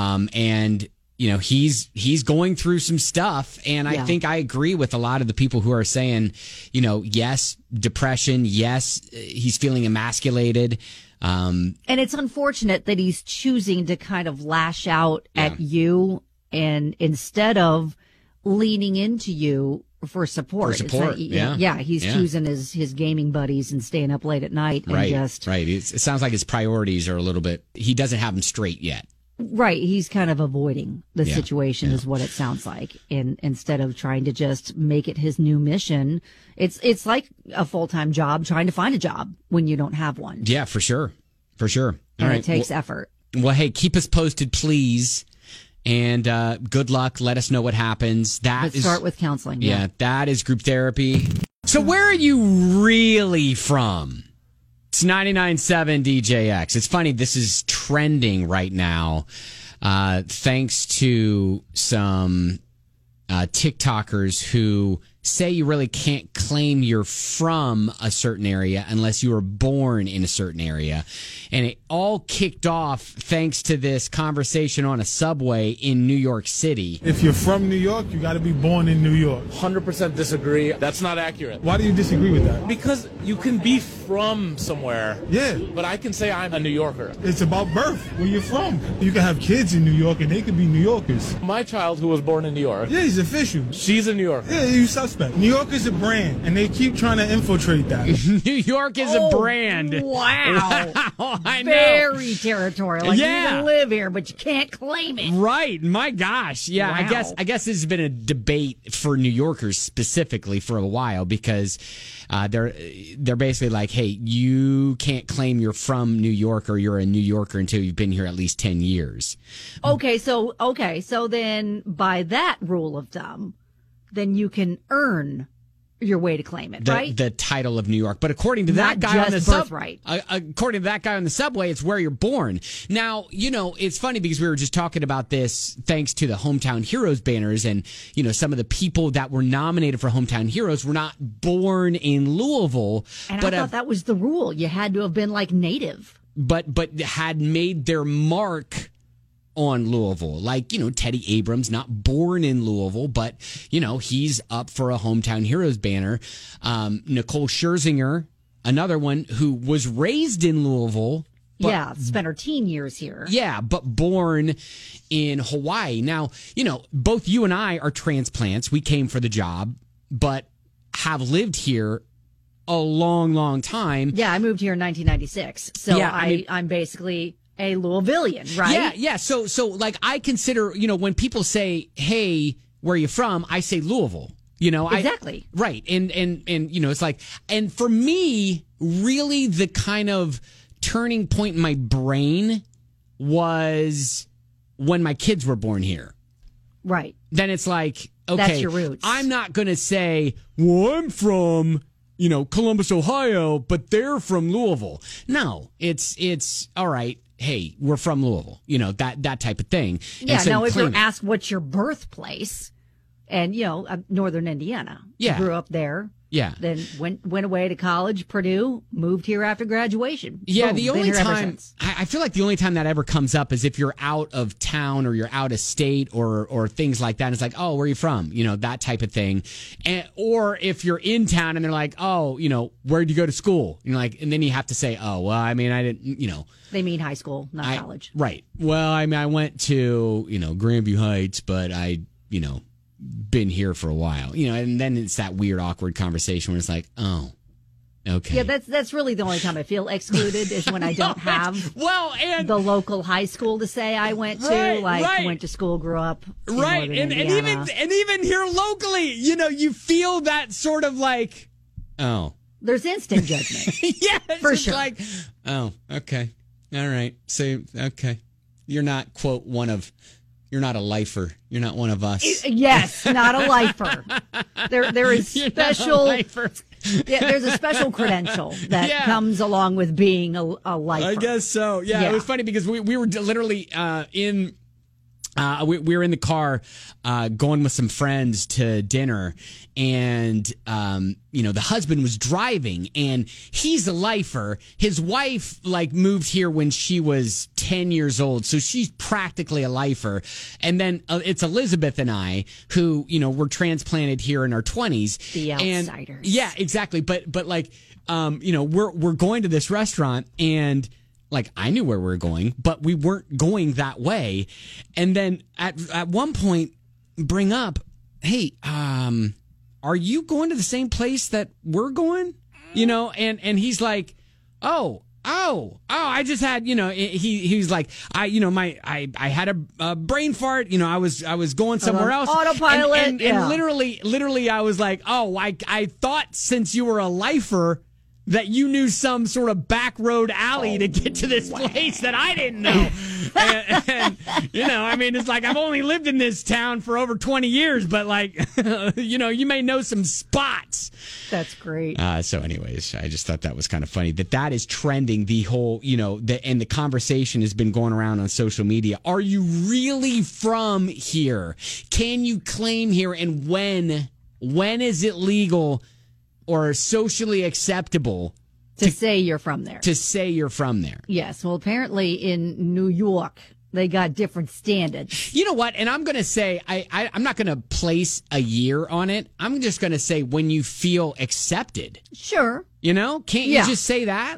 And he's going through some stuff, and I think I agree with a lot of the people who are saying, yes, depression, yes, he's feeling emasculated. And it's unfortunate that he's choosing to kind of lash out at you, and instead of leaning into you for support. He's choosing his gaming buddies and staying up late at night. And Right. It sounds like his priorities are a little bit, he doesn't have them straight yet. Right. He's kind of avoiding the situation is what it sounds like. And instead of trying to just make it his new mission, it's like a full-time job trying to find a job when you don't have one. Yeah, for sure. For sure. And it takes effort. Well, hey, keep us posted, please. And good luck. Let us know what happens. Start with counseling. Yeah, that is group therapy. So where are you really from? It's 99.7 DJX. It's funny, this is trending right now thanks to some TikTokers who say you really can't claim you're from a certain area unless you were born in a certain area. And it all kicked off thanks to this conversation on a subway in New York City. If you're from New York, you got to be born in New York. 100% disagree. That's not accurate. Why do you disagree with that? Because you can be from somewhere. Yeah. But I can say I'm a New Yorker. It's about birth, where you're from. You can have kids in New York and they could be New Yorkers. My child who was born in New York. Yeah, he's official. She's a New Yorker. Yeah, you suspect. New York is a brand, and they keep trying to infiltrate that. New York is a brand. Wow. I know. Very territorial. Like, you can live here, but you can't claim it. Right. My gosh. Yeah, Wow. I guess this has been a debate for New Yorkers specifically for a while because they're basically like, hey, you can't claim you're from New York or you're a New Yorker until you've been here at least 10 years. Okay, so then by that rule of thumb, then you can earn your way to claim it, right? The title of New York. But according to that Not guy on the just birthright. according to that guy on the subway, it's where you're born. Now, it's funny because we were just talking about this thanks to the Hometown Heroes banners, and some of the people that were nominated for Hometown Heroes were not born in Louisville. And but I thought that was the rule. You had to have been like native. But had made their mark on Louisville. Like, Teddy Abrams, not born in Louisville, but, he's up for a Hometown Heroes banner. Nicole Scherzinger, another one who was raised in Louisville. But, spent her teen years here. Yeah, but born in Hawaii. Now, both you and I are transplants. We came for the job, but have lived here a long, long time. Yeah, I moved here in 1996. So I'm basically a Louisvillian, right? Yeah. So like I consider, when people say, "Hey, where are you from?" I say Louisville. Exactly. Right. And it's like, and for me, really the kind of turning point in my brain was when my kids were born here. Right. Then it's like, okay, that's your roots. I'm not going to say, well, I'm from, Columbus, Ohio, but they're from Louisville. No, it's all right. Hey, we're from Louisville, that type of thing. Yeah. So now, if you're asked what's your birthplace, and Northern Indiana, grew up there. Yeah. Then went away to college, Purdue, moved here after graduation. Yeah, Boom, the only time I feel like the only time that ever comes up is if you're out of town or you're out of state or things like that. And it's like, oh, where are you from? That type of thing. Or if you're in town and they're like, oh, where'd you go to school? And then you have to say, oh, well, I mean, I didn't, They mean high school, not college. Right. Well, I mean, I went to, Grandview Heights, but I, been here for a while, and then it's that weird, awkward conversation where it's like, oh, okay. Yeah, that's really the only time I feel excluded is when I don't have the local high school to say I went to, went to school, grew up, right, and even here locally, you feel that sort of like, oh, there's instant judgment, yeah, for sure. Like, oh, okay, all right, so okay, you're not quote one of. You're not a lifer. You're not one of us. Yes, not a lifer. There is special. There's a special credential that comes along with being a lifer. I guess so. Yeah, it was funny because we were literally in. We were in the car going with some friends to dinner, and the husband was driving, and he's a lifer. His wife moved here when she was 10 years old, so she's practically a lifer. And then it's Elizabeth and I who were transplanted here in our 20s. The outsiders. And, yeah, exactly. But we're going to this restaurant and. I knew where we were going, but we weren't going that way. And then at one point, bring up, hey, are you going to the same place that we're going? And he's like, oh, I just had, he's like, I had a brain fart. I was going somewhere else. Autopilot. And literally, I was like, oh, I thought since you were a lifer, that you knew some sort of back road alley to get to this place that I didn't know. and I mean, it's like I've only lived in this town for over 20 years, but you may know some spots. That's great. So anyways, I just thought that was kind of funny that is trending. The whole, and the conversation has been going around on social media. Are you really from here? Can you claim here? And when is it legal or socially acceptable to say you're from there? To say you're from there. Yes. Well, apparently in New York, they got different standards. You know what? And I'm going to say, I'm not going to place a year on it. I'm just going to say when you feel accepted. Sure. Can't you just say that?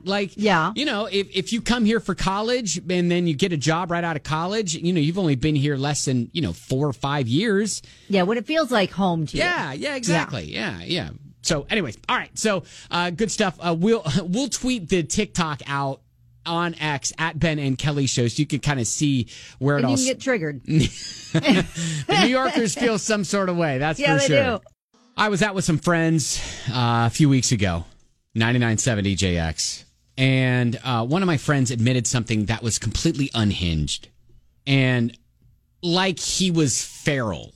If you come here for college and then you get a job right out of college, you've only been here less than, 4 or 5 years. Yeah. When it feels like home to you. Yeah, exactly. Yeah. So anyways, all right. So good stuff. We'll tweet the TikTok out on X at Ben and Kelly Show so you can kind of see where it all. You can get triggered. The New Yorkers feel some sort of way. That's for sure. They do. I was out with some friends a few weeks ago, 99.7 DJX, and one of my friends admitted something that was completely unhinged, and like he was feral.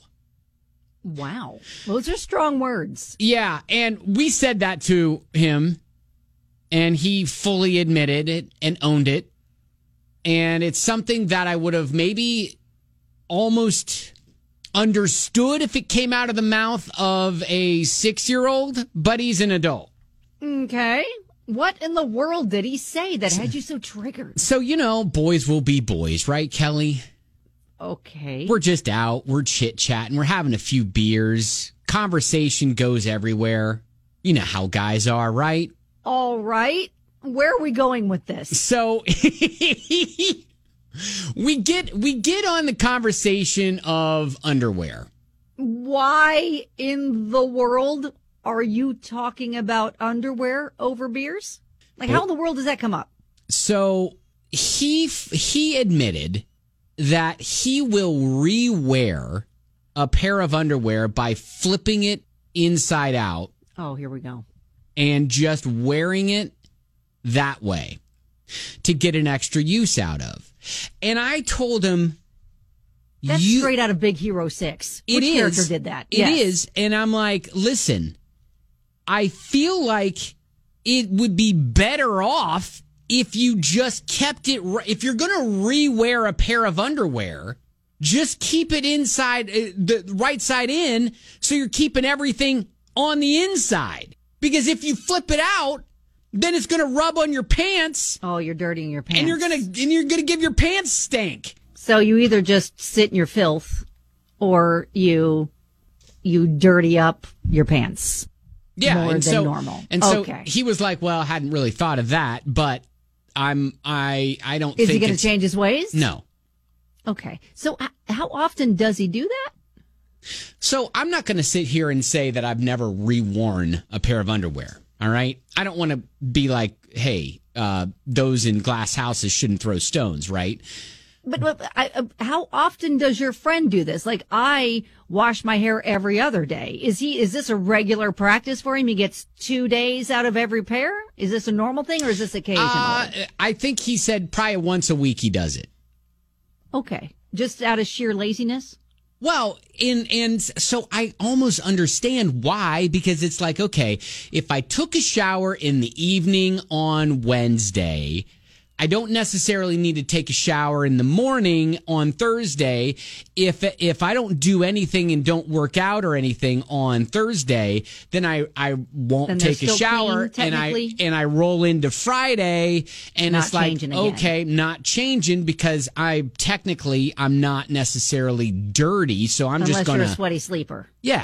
Wow. Those are strong words. Yeah, and we said that to him, and he fully admitted it and owned it. And it's something that I would have maybe almost understood if it came out of the mouth of a 6-year-old, but he's an adult. Okay. What in the world did he say that had you so triggered? So, boys will be boys, right, Kelly? Okay. We're just out. We're chit-chatting. We're having a few beers. Conversation goes everywhere. You know how guys are, right? All right. Where are we going with this? So we get on the conversation of underwear. Why in the world are you talking about underwear over beers? Like, how in the world does that come up? So he admitted that he will rewear a pair of underwear by flipping it inside out. Oh, here we go. And just wearing it that way to get an extra use out of. And I told him, that's straight out of Big Hero 6. Which character did that? It is. And I'm like, listen, I feel like it would be better off if you just kept it. If you're going to rewear a pair of underwear, just keep it inside, the right side in, so you're keeping everything on the inside. Because if you flip it out, then it's going to rub on your pants. Oh, you're dirtying your pants. And you're going to give your pants stink. So you either just sit in your filth or you dirty up your pants. Yeah, more than normal. And so he was like, "Well, I hadn't really thought of that, but I don't think." Is he going to change his ways? No. Okay. So how often does he do that? So I'm not going to sit here and say that I've never reworn a pair of underwear. All right. I don't want to be like, hey, those in glass houses shouldn't throw stones, right? But how often does your friend do this? Like, I wash my hair every other day. Is this a regular practice for him? He gets 2 days out of every pair? Is this a normal thing or is this occasional? I think he said probably once a week he does it. Okay. Just out of sheer laziness? Well, and so I almost understand why, because it's like, okay, if I took a shower in the evening on Wednesday, I don't necessarily need to take a shower in the morning on Thursday. If I don't do anything and don't work out or anything on Thursday, then I won't take a shower, clean, and I roll into Friday, and not it's like, again. okay, not changing because I'm not necessarily dirty, so I'm Unless just gonna. You're a sweaty sleeper. Yeah.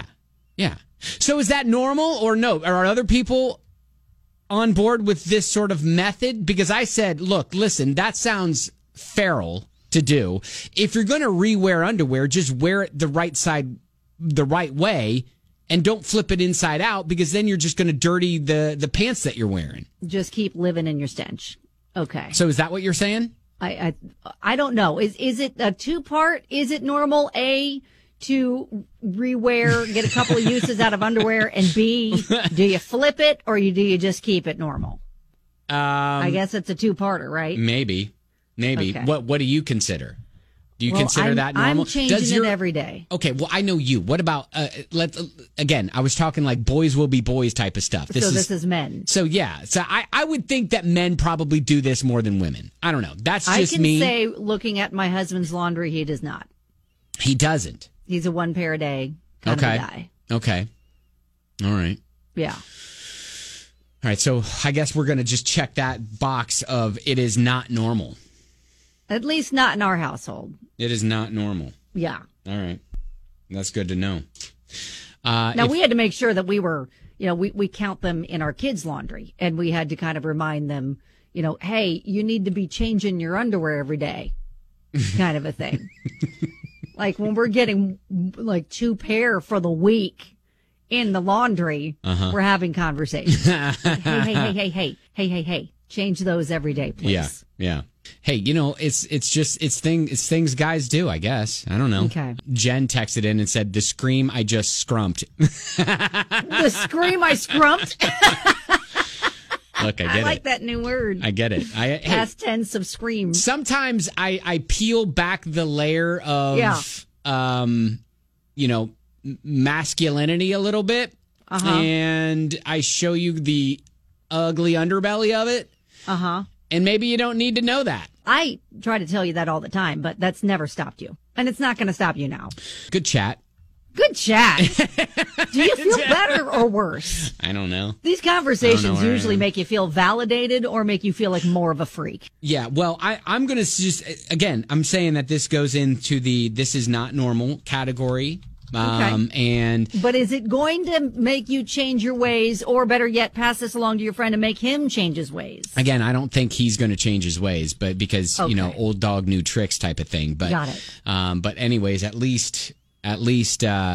So is that normal or no? Are other people on board with this sort of method? Because I said, look, listen, that sounds feral to do. If you're going to rewear underwear, just wear it the right side, the right way, and don't flip it inside out, because then you're just going to dirty the pants that you're wearing. Just keep living in your stench. Okay. So is that what you're saying? I don't know. Is it a two-part? Is it normal, A, to rewear, get a couple of uses out of underwear, and B, do you flip it or do you just keep it normal? I guess it's a two-parter, right? Maybe. Okay. What do you consider? Do you consider that normal? I'm changing it every day. Okay, well, I know you. What about, again, I was talking like boys will be boys type of stuff. This is men. So, yeah. So I would think that men probably do this more than women. I don't know. That's just me. I can say, looking at my husband's laundry, he does not. He doesn't. He's a one pair a day kind of guy. Okay. All right. Yeah. All right. So I guess we're going to just check that box of it is not normal. At least not in our household. It is not normal. Yeah. All right. That's good to know. Now, we had to make sure that we were, we count them in our kids' laundry, and we had to kind of remind them, hey, you need to be changing your underwear every day, kind of a thing. Like when we're getting like 2 pair for the week in the laundry, we're having conversations. Hey, change those every day, please. Yeah. Hey, it's things guys do, I guess. I don't know. Okay. Jen texted in and said, "The scream I just scrumped." The scream I scrumped? Look, I get it. I like that new word. I get it. Past tense of scream. Sometimes I peel back the layer of, masculinity a little bit, and I show you the ugly underbelly of it. And maybe you don't need to know that. I try to tell you that all the time, but that's never stopped you. And it's not going to stop you now. Good chat. Good chat. Do you feel better or worse? I don't know. These I conversations don't know where I usually am. make you feel validated or make you feel like more of a freak. Yeah, well, I'm going to just, again, I'm saying that this goes into the this is not normal category. And But is it going to make you change your ways, or better yet, pass this along to your friend and make him change his ways? again, I don't think he's going to change his ways, but because, old dog, new tricks type of thing. But, Got it. But anyways, at least Now I you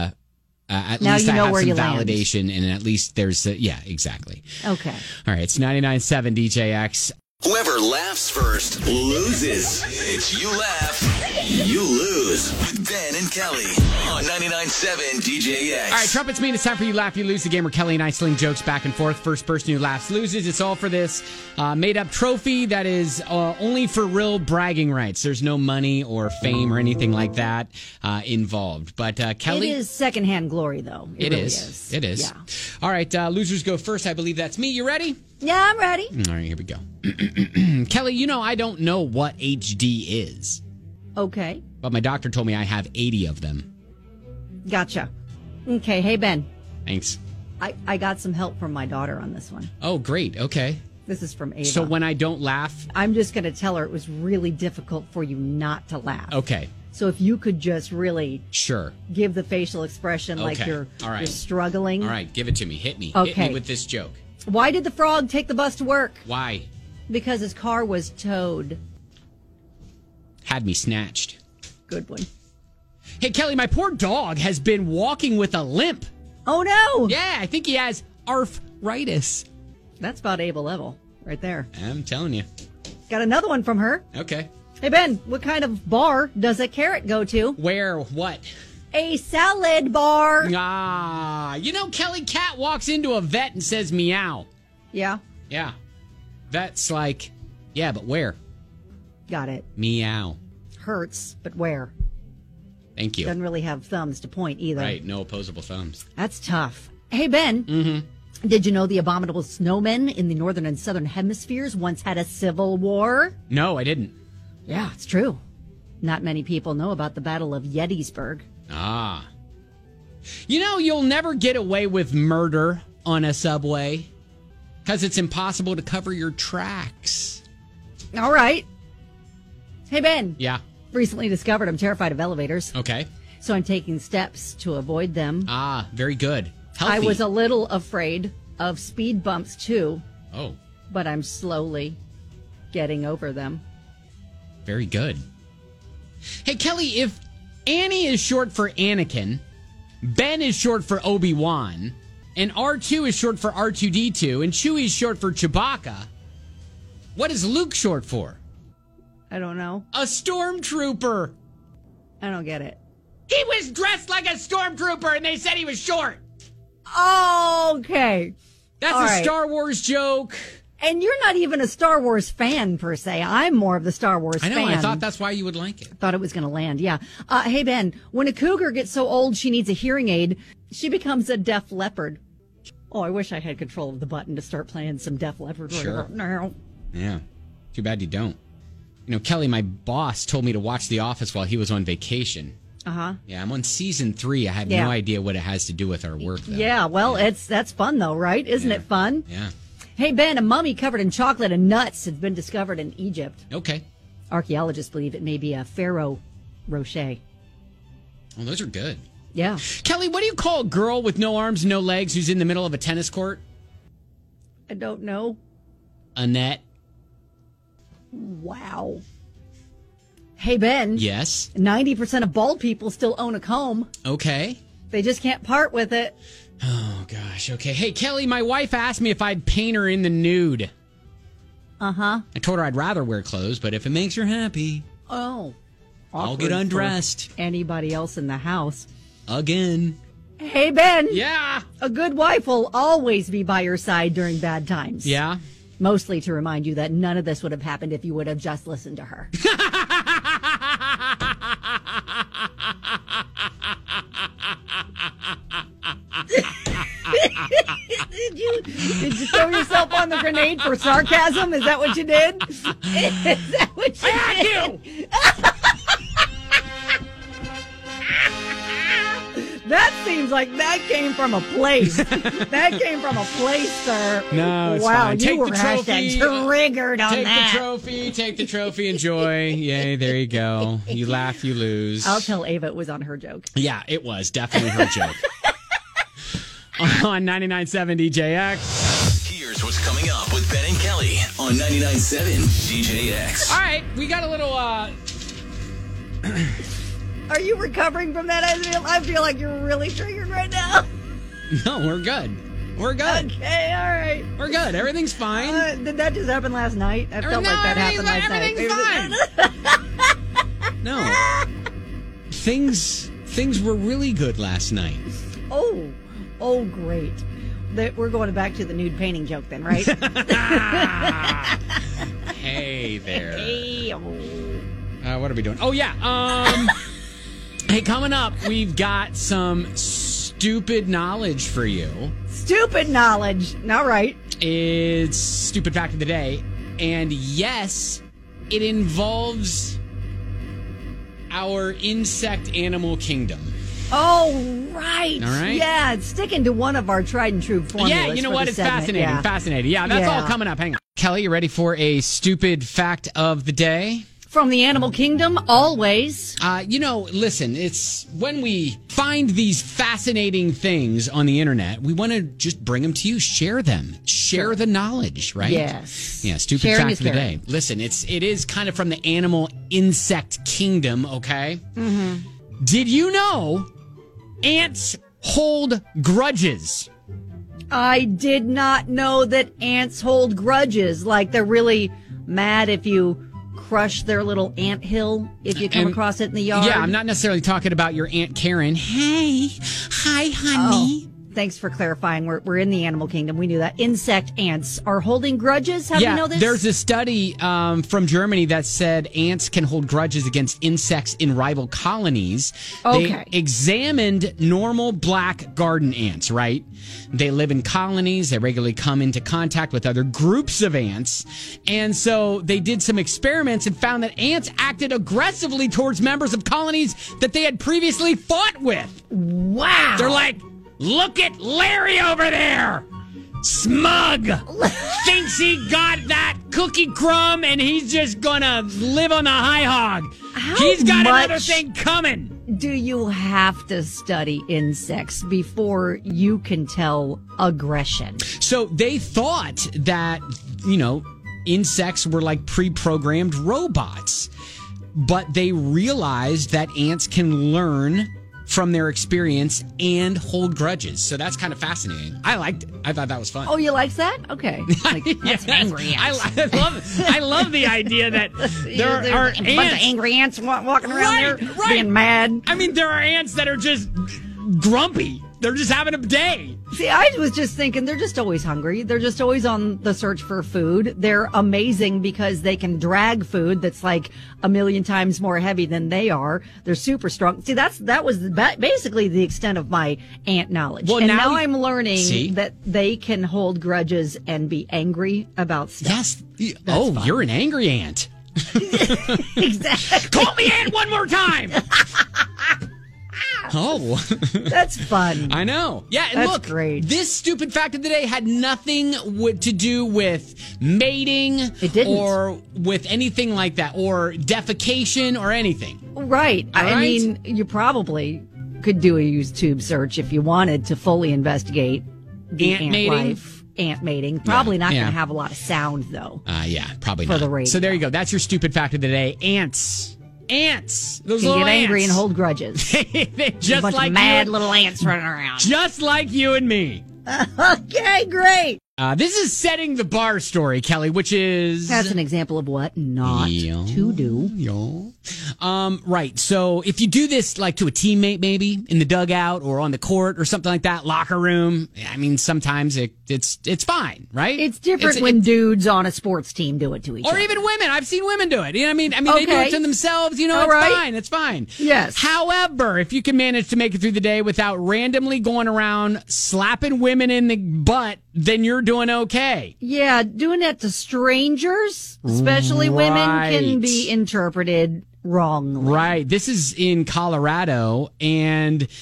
know have where some you land. validation, and at least there's, exactly. Okay. All right, it's 99.7 DJX. Whoever laughs first loses. It's You Laugh, You Lose with Ben and Kelly on 99.7 DJX. All right, trumpets mean it's time for You Laugh, You Lose, the game where Kelly and I sling jokes back and forth. First person who laughs loses. It's all for this made-up trophy that is only for real bragging rights. There's no money or fame or anything like that involved. But Kelly... It is secondhand glory, though. It really is. It is. Yeah. All right, losers go first. I believe that's me. You ready? Yeah, I'm ready. All right, here we go. Kelly, I don't know what HD is, Okay. but my doctor told me I have 80 of them. Gotcha. Okay. Hey, Ben. Thanks. I got some help from my daughter on this one. Oh, great. Okay. This is from Ava. So when I don't laugh... I'm just going to tell her it was really difficult for you not to laugh. Okay. So if you could just really Sure. give the facial expression like Okay. you're, All right. you're struggling. All right, give it to me. Hit me. Hit Okay. me with this joke. Why did the frog take the bus to work? Why? Because his car was towed. Had me snatched. Good one. Hey, Kelly, my poor dog has been walking with a limp. Oh, no. Yeah, I think he has arthritis. That's about Ava level right there. I'm telling you. Got another one from her. Okay. Hey, Ben, what kind of bar does a carrot go to? Where? What? A salad bar. Ah, Kelly Cat walks into a vet and says meow. Yeah, Yeah. Vet's like, yeah, but where? got it. Meow. Hurts, but where? Thank you. Doesn't really have thumbs to point either. Right, no opposable thumbs. That's tough. Hey, Ben. Mm-hmm. Did you know the abominable snowmen in the northern and southern hemispheres once had a civil war? No, I didn't. Yeah, it's true. Not many people know about the Battle of Gettysburg. Ah. You'll never get away with murder on a subway because it's impossible to cover your tracks. All right. Hey, Ben. Yeah. Recently discovered I'm terrified of elevators, Okay. so I'm taking steps to avoid them. Ah, very good. Healthy. I was a little afraid of speed bumps, too, Oh, but I'm slowly getting over them. very good. Hey, Kelly, if Annie is short for Anakin, Ben is short for Obi-Wan, and R2 is short for R2-D2, and Chewie is short for Chewbacca, what is Luke short for? I don't know. A stormtrooper. I don't get it. He was dressed like a stormtrooper, and they said he was short. Okay. That's All a right. Star Wars joke. And you're not even a Star Wars fan, per se. I'm more of the Star Wars I know. fan. I thought that's why you would like it. Thought it was going to land, yeah. Hey, Ben, when a cougar gets so old she needs a hearing aid, she becomes a Def Leppard. Oh, I wish I had control of the button to start playing some Def Leppard. Sure. No. Yeah. Too bad you don't. Kelly, my boss told me to watch The Office while he was on vacation. Uh-huh. Yeah, I'm on season 3. I have Yeah. no idea what it has to do with our work, though. Yeah, well, that's fun, though, right? Isn't it fun? Yeah. Hey, Ben, a mummy covered in chocolate and nuts has been discovered in Egypt. Okay. Archaeologists believe it may be a Pharaoh Rocher. Well, those are good. Yeah. Kelly, what do you call a girl with no arms, no legs who's in the middle of a tennis court? I don't know. A net. Wow. Hey, Ben. Yes. 90% of bald people still own a comb. Okay. They just can't part with it. Oh, gosh. Okay. Hey, Kelly, my wife asked me if I'd paint her in the nude. Uh-huh. I told her I'd rather wear clothes, but if it makes her happy, Oh. I'll get Awkward for undressed. Anybody else in the house. Again. Hey, Ben. Yeah. A good wife will always be by your side during bad times. Yeah. Mostly to remind you that none of this would have happened if you would have just listened to her. Did you throw yourself on the grenade for sarcasm? Is that what you did? Is that what you did? That seems like that came from a place. That came from a place, sir. No, it's wow, fine. you Take were the trophy. triggered on that. Take the trophy, enjoy. Yay, there you go. You laugh, you lose. I'll tell Ava it was on her joke. Yeah, it was definitely her joke. On 99.7 DJX. Here's what's coming up with Ben and Kelly on 99.7 DJX. All right, we got a little... Are you recovering from that? I feel like you're really triggered right now. No, we're good. We're good. Okay, all right. We're good. Everything's fine. Did that just happen last night? I felt like that happened last night. Everything's fine. No. Things were really good last night. Oh, great. We're going back to the nude painting joke then, right? Hey there. Hey. What are we doing? Oh, yeah. Hey, coming up, we've got some stupid knowledge for you. Stupid knowledge. All right. It's stupid fact of the day. And yes, it involves our insect animal kingdom. Oh, right. All right. Yeah, it's sticking to one of our tried and true formulas. Yeah, you know what? It's segment. fascinating. Yeah. Fascinating. Yeah, that's all coming up. Hang on. Kelly, you ready for a stupid fact of the day? From the animal kingdom, always. Listen, it's when we find these fascinating things on the internet, we want to just bring them to you, share them, share the knowledge, right? Yes. Yeah, stupid Sharing fact is of the caring. day. Listen, it is kind of from the animal insect kingdom, okay? Mm-hmm. Did you know ants hold grudges? I did not know that ants hold grudges. Like they're really mad if you crush their little ant hill if you come across it in the yard. Yeah, I'm not necessarily talking about your Aunt Karen. Hey, hi, honey. Thanks for clarifying. We're in the animal kingdom. We knew that. Insect ants are holding grudges. How do you know this? There's a study from Germany that said ants can hold grudges against insects in rival colonies. Okay. They examined normal black garden ants, right? They live in colonies. They regularly come into contact with other groups of ants. And so they did some experiments and found that ants acted aggressively towards members of colonies that they had previously fought with. Wow. They're like, look at Larry over there. Smug. Thinks he got that cookie crumb and he's just gonna live on the high hog. He's got another thing coming. Do you have to study insects before you can tell aggression? So they thought that, insects were like pre-programmed robots. But they realized that ants can learn from their experience and hold grudges. So that's kind of fascinating. I liked it. I thought that was fun. Oh, you liked that? Okay. Like, that's angry ants. I love the idea that there are ants. A bunch of angry ants walking around there being mad. I mean, there are ants that are just grumpy. They're just having a day. See, I was just thinking they're just always hungry. They're just always on the search for food. They're amazing because they can drag food that's like 1,000,000 times more heavy than they are. They're super strong. See, that was basically the extent of my ant knowledge. Well, and now I'm learning that they can hold grudges and be angry about stuff. Yes. Fun. You're an angry ant. Exactly. Call me ant one more time. Oh, that's fun. I know. Yeah, and that's look, great. This stupid fact of the day had nothing to do with mating. It didn't. Or with anything like that, or defecation or anything. Right. All right? I mean, you probably could do a YouTube search if you wanted to fully investigate the ant mating. life. Ant mating. Probably not going to have a lot of sound, though. Yeah, probably for not. the radio. So there you go. That's your stupid fact of the day. Ants. Those can little get angry ants. and hold grudges. Just a bunch like of mad you, little ants running around. Just like you and me. Okay, great. This is setting the bar story, Kelly, which is... That's an example of what not to do. Right. So if you do this like to a teammate, maybe in the dugout or on the court or something like that, locker room, I mean, sometimes it's fine, right? It's different when dudes on a sports team do it to each other. Or even women. I've seen women do it. You know what I mean? They do it to themselves. It's fine. It's fine. Yes. However, if you can manage to make it through the day without randomly going around slapping women in the butt, then you're doing okay. Yeah, doing that to strangers, especially women, can be interpreted wrongly. Right. This is in Colorado, and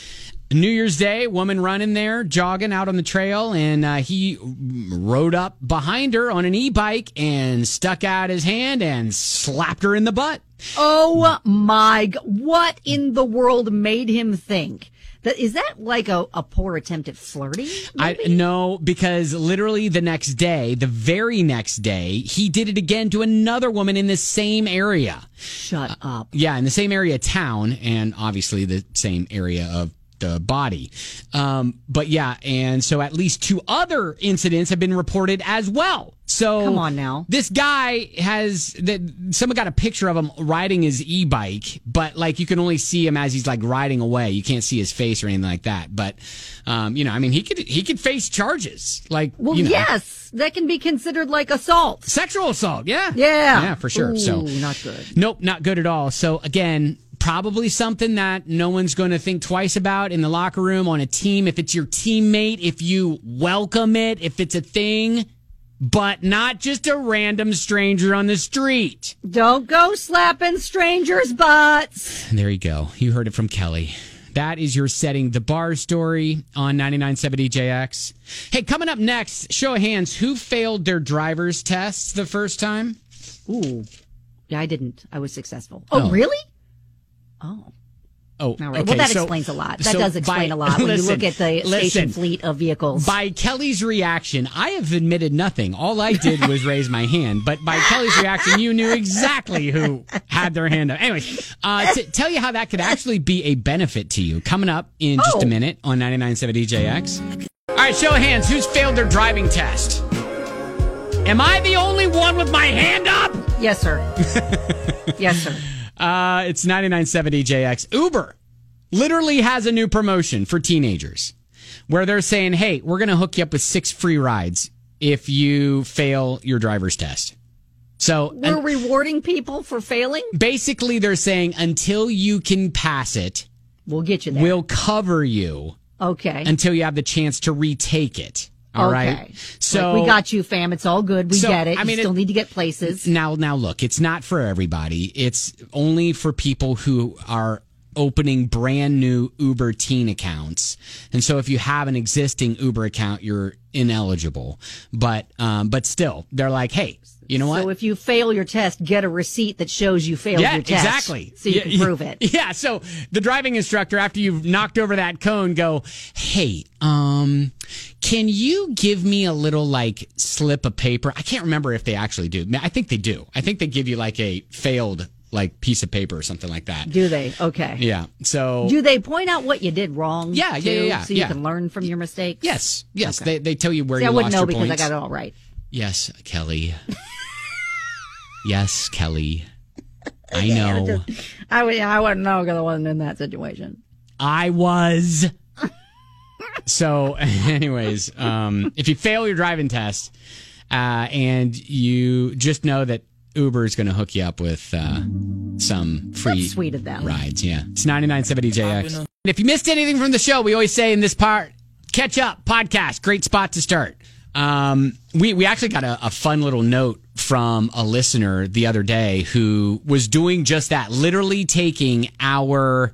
New Year's Day, woman running there, jogging out on the trail, and he rode up behind her on an e-bike and stuck out his hand and slapped her in the butt. Oh my! What in the world made him think that? Is that like a poor attempt at flirting? No, because literally the very next day, he did it again to another woman in the same area. Shut up. Yeah, in the same area of town, and obviously the same area of the body. But yeah, and so at least 2 other incidents have been reported as well. So come on now. This guy someone got a picture of him riding his e-bike, but like you can only see him as he's like riding away. You can't see his face or anything like that. But he could face charges. Like, yes, that can be considered like assault. Sexual assault, yeah. Yeah, for sure. Ooh, so not good. Nope, not good at all. So again, probably something that no one's going to think twice about in the locker room, on a team. If it's your teammate, if you welcome it, if it's a thing, but not just a random stranger on the street. Don't go slapping strangers' butts. There you go. You heard it from Kelly. That is your Setting the Bar story on 99.7 EJX. Hey, coming up next, show of hands, who failed their driver's tests the first time? Ooh. Yeah, I didn't. I was successful. Oh. Really? Oh. Oh, all right. Okay. Well, that explains a lot. That does explain a lot when you look at the station fleet of vehicles. By Kelly's reaction, I have admitted nothing. All I did was raise my hand. But by Kelly's reaction, you knew exactly who had their hand up. Anyway, to tell you how that could actually be a benefit to you, coming up in just a minute on 99.7 DJX. All right, show of hands. Who's failed their driving test? Am I the only one with my hand up? Yes, sir. Yes, sir. It's 99.7 EJX. Uber literally has a new promotion for teenagers where they're saying, hey, we're going to hook you up with 6 free rides if you fail your driver's test. So we're rewarding people for failing? Basically, they're saying until you can pass it, we'll get you there. We'll cover you. Okay. Until you have the chance to retake it. All right. So we got you, fam. It's all good. We get it. I mean, you still need to get places. Now, look, it's not for everybody. It's only for people who are opening brand new Uber teen accounts. And so if you have an existing Uber account, you're ineligible. But still, they're like, hey, you know what? So if you fail your test, get a receipt that shows you failed your test. Exactly. So you can prove it. Yeah. So the driving instructor, after you've knocked over that cone, go, hey, can you give me a little like slip of paper? I can't remember if they actually do. I think they do. I think they give you like a failed like piece of paper or something like that. Do they? Okay. Yeah. So do they point out what you did wrong? Yeah. So you can learn from your mistakes? Yes. Okay. They tell you where you lost your points. I know wouldn't know because I got it all right. Yes, Kelly. Yes, Kelly. I know. I wouldn't know because I wasn't in that situation. I was. So, anyways, if you fail your driving test, and you just know that Uber is going to hook you up with some free sweet of them. rides. Yeah, it's 99.7 EJX. And if you missed anything from the show, we always say in this part, catch up podcast. Great spot to start. We actually got a fun little note from a listener the other day who was doing just that, literally taking our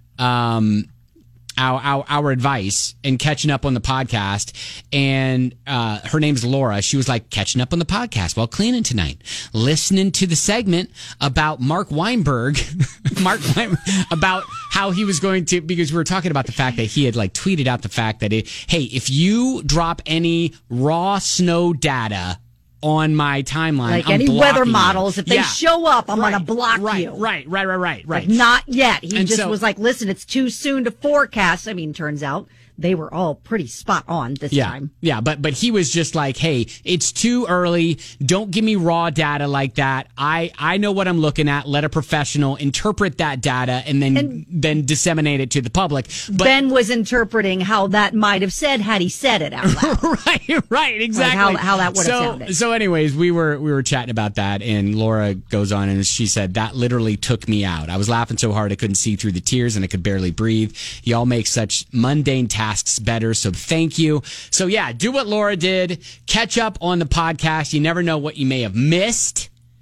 advice and catching up on the podcast. And her name's Laura. She was like, catching up on the podcast while cleaning tonight, listening to the segment about Mark Weinberg, about how he was going to, because we were talking about the fact that he had like tweeted out the fact that hey, if you drop any raw snow data on my timeline, like I'm any blocking weather you. models, if they show up, I'm going to block you. Right. Like, not yet. He was like, listen, it's too soon to forecast. I mean, turns out they were all pretty spot on this time. Yeah, but he was just like, hey, it's too early. Don't give me raw data like that. I know what I'm looking at. Let a professional interpret that data and then disseminate it to the public. But Ben was interpreting how that might have said had he said it out loud. right, exactly. Like how that would have sounded. So anyways, we were chatting about that, and Laura goes on and she said, that literally took me out. I was laughing so hard I couldn't see through the tears and I could barely breathe. Y'all make such mundane tasks better, so thank you. So yeah, do what Laura did. Catch up on the podcast. You never know what you may have missed.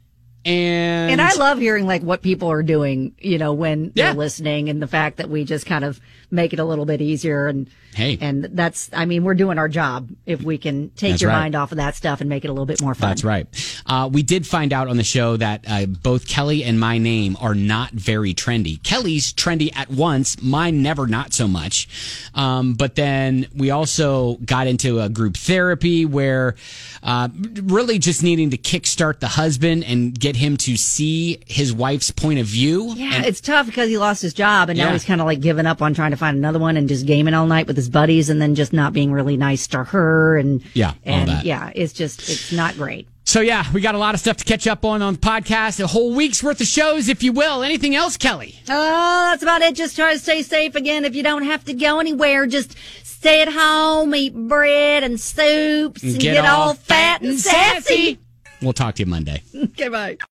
And I love hearing like what people are doing, when they're listening, and the fact that we just kind of make it a little bit easier. And and we're doing our job if we can take your mind off of that stuff and make it a little bit more fun. That's right. We did find out on the show that both Kelly and my name are not very trendy. Kelly's trendy at once, mine never, not so much. But then we also got into a group therapy where really just needing to kickstart the husband and get him to see his wife's point of view. Yeah, it's tough because he lost his job and now he's kind of like giving up on trying to find another one and just gaming all night with his buddies and then just not being really nice to her. And all that. Yeah, it's not great. So, we got a lot of stuff to catch up on the podcast. A whole week's worth of shows, if you will. Anything else, Kelly? Oh, that's about it. Just try to stay safe again. If you don't have to go anywhere, just stay at home, eat bread and soups, and get all fat and sassy. We'll talk to you Monday. Okay, bye.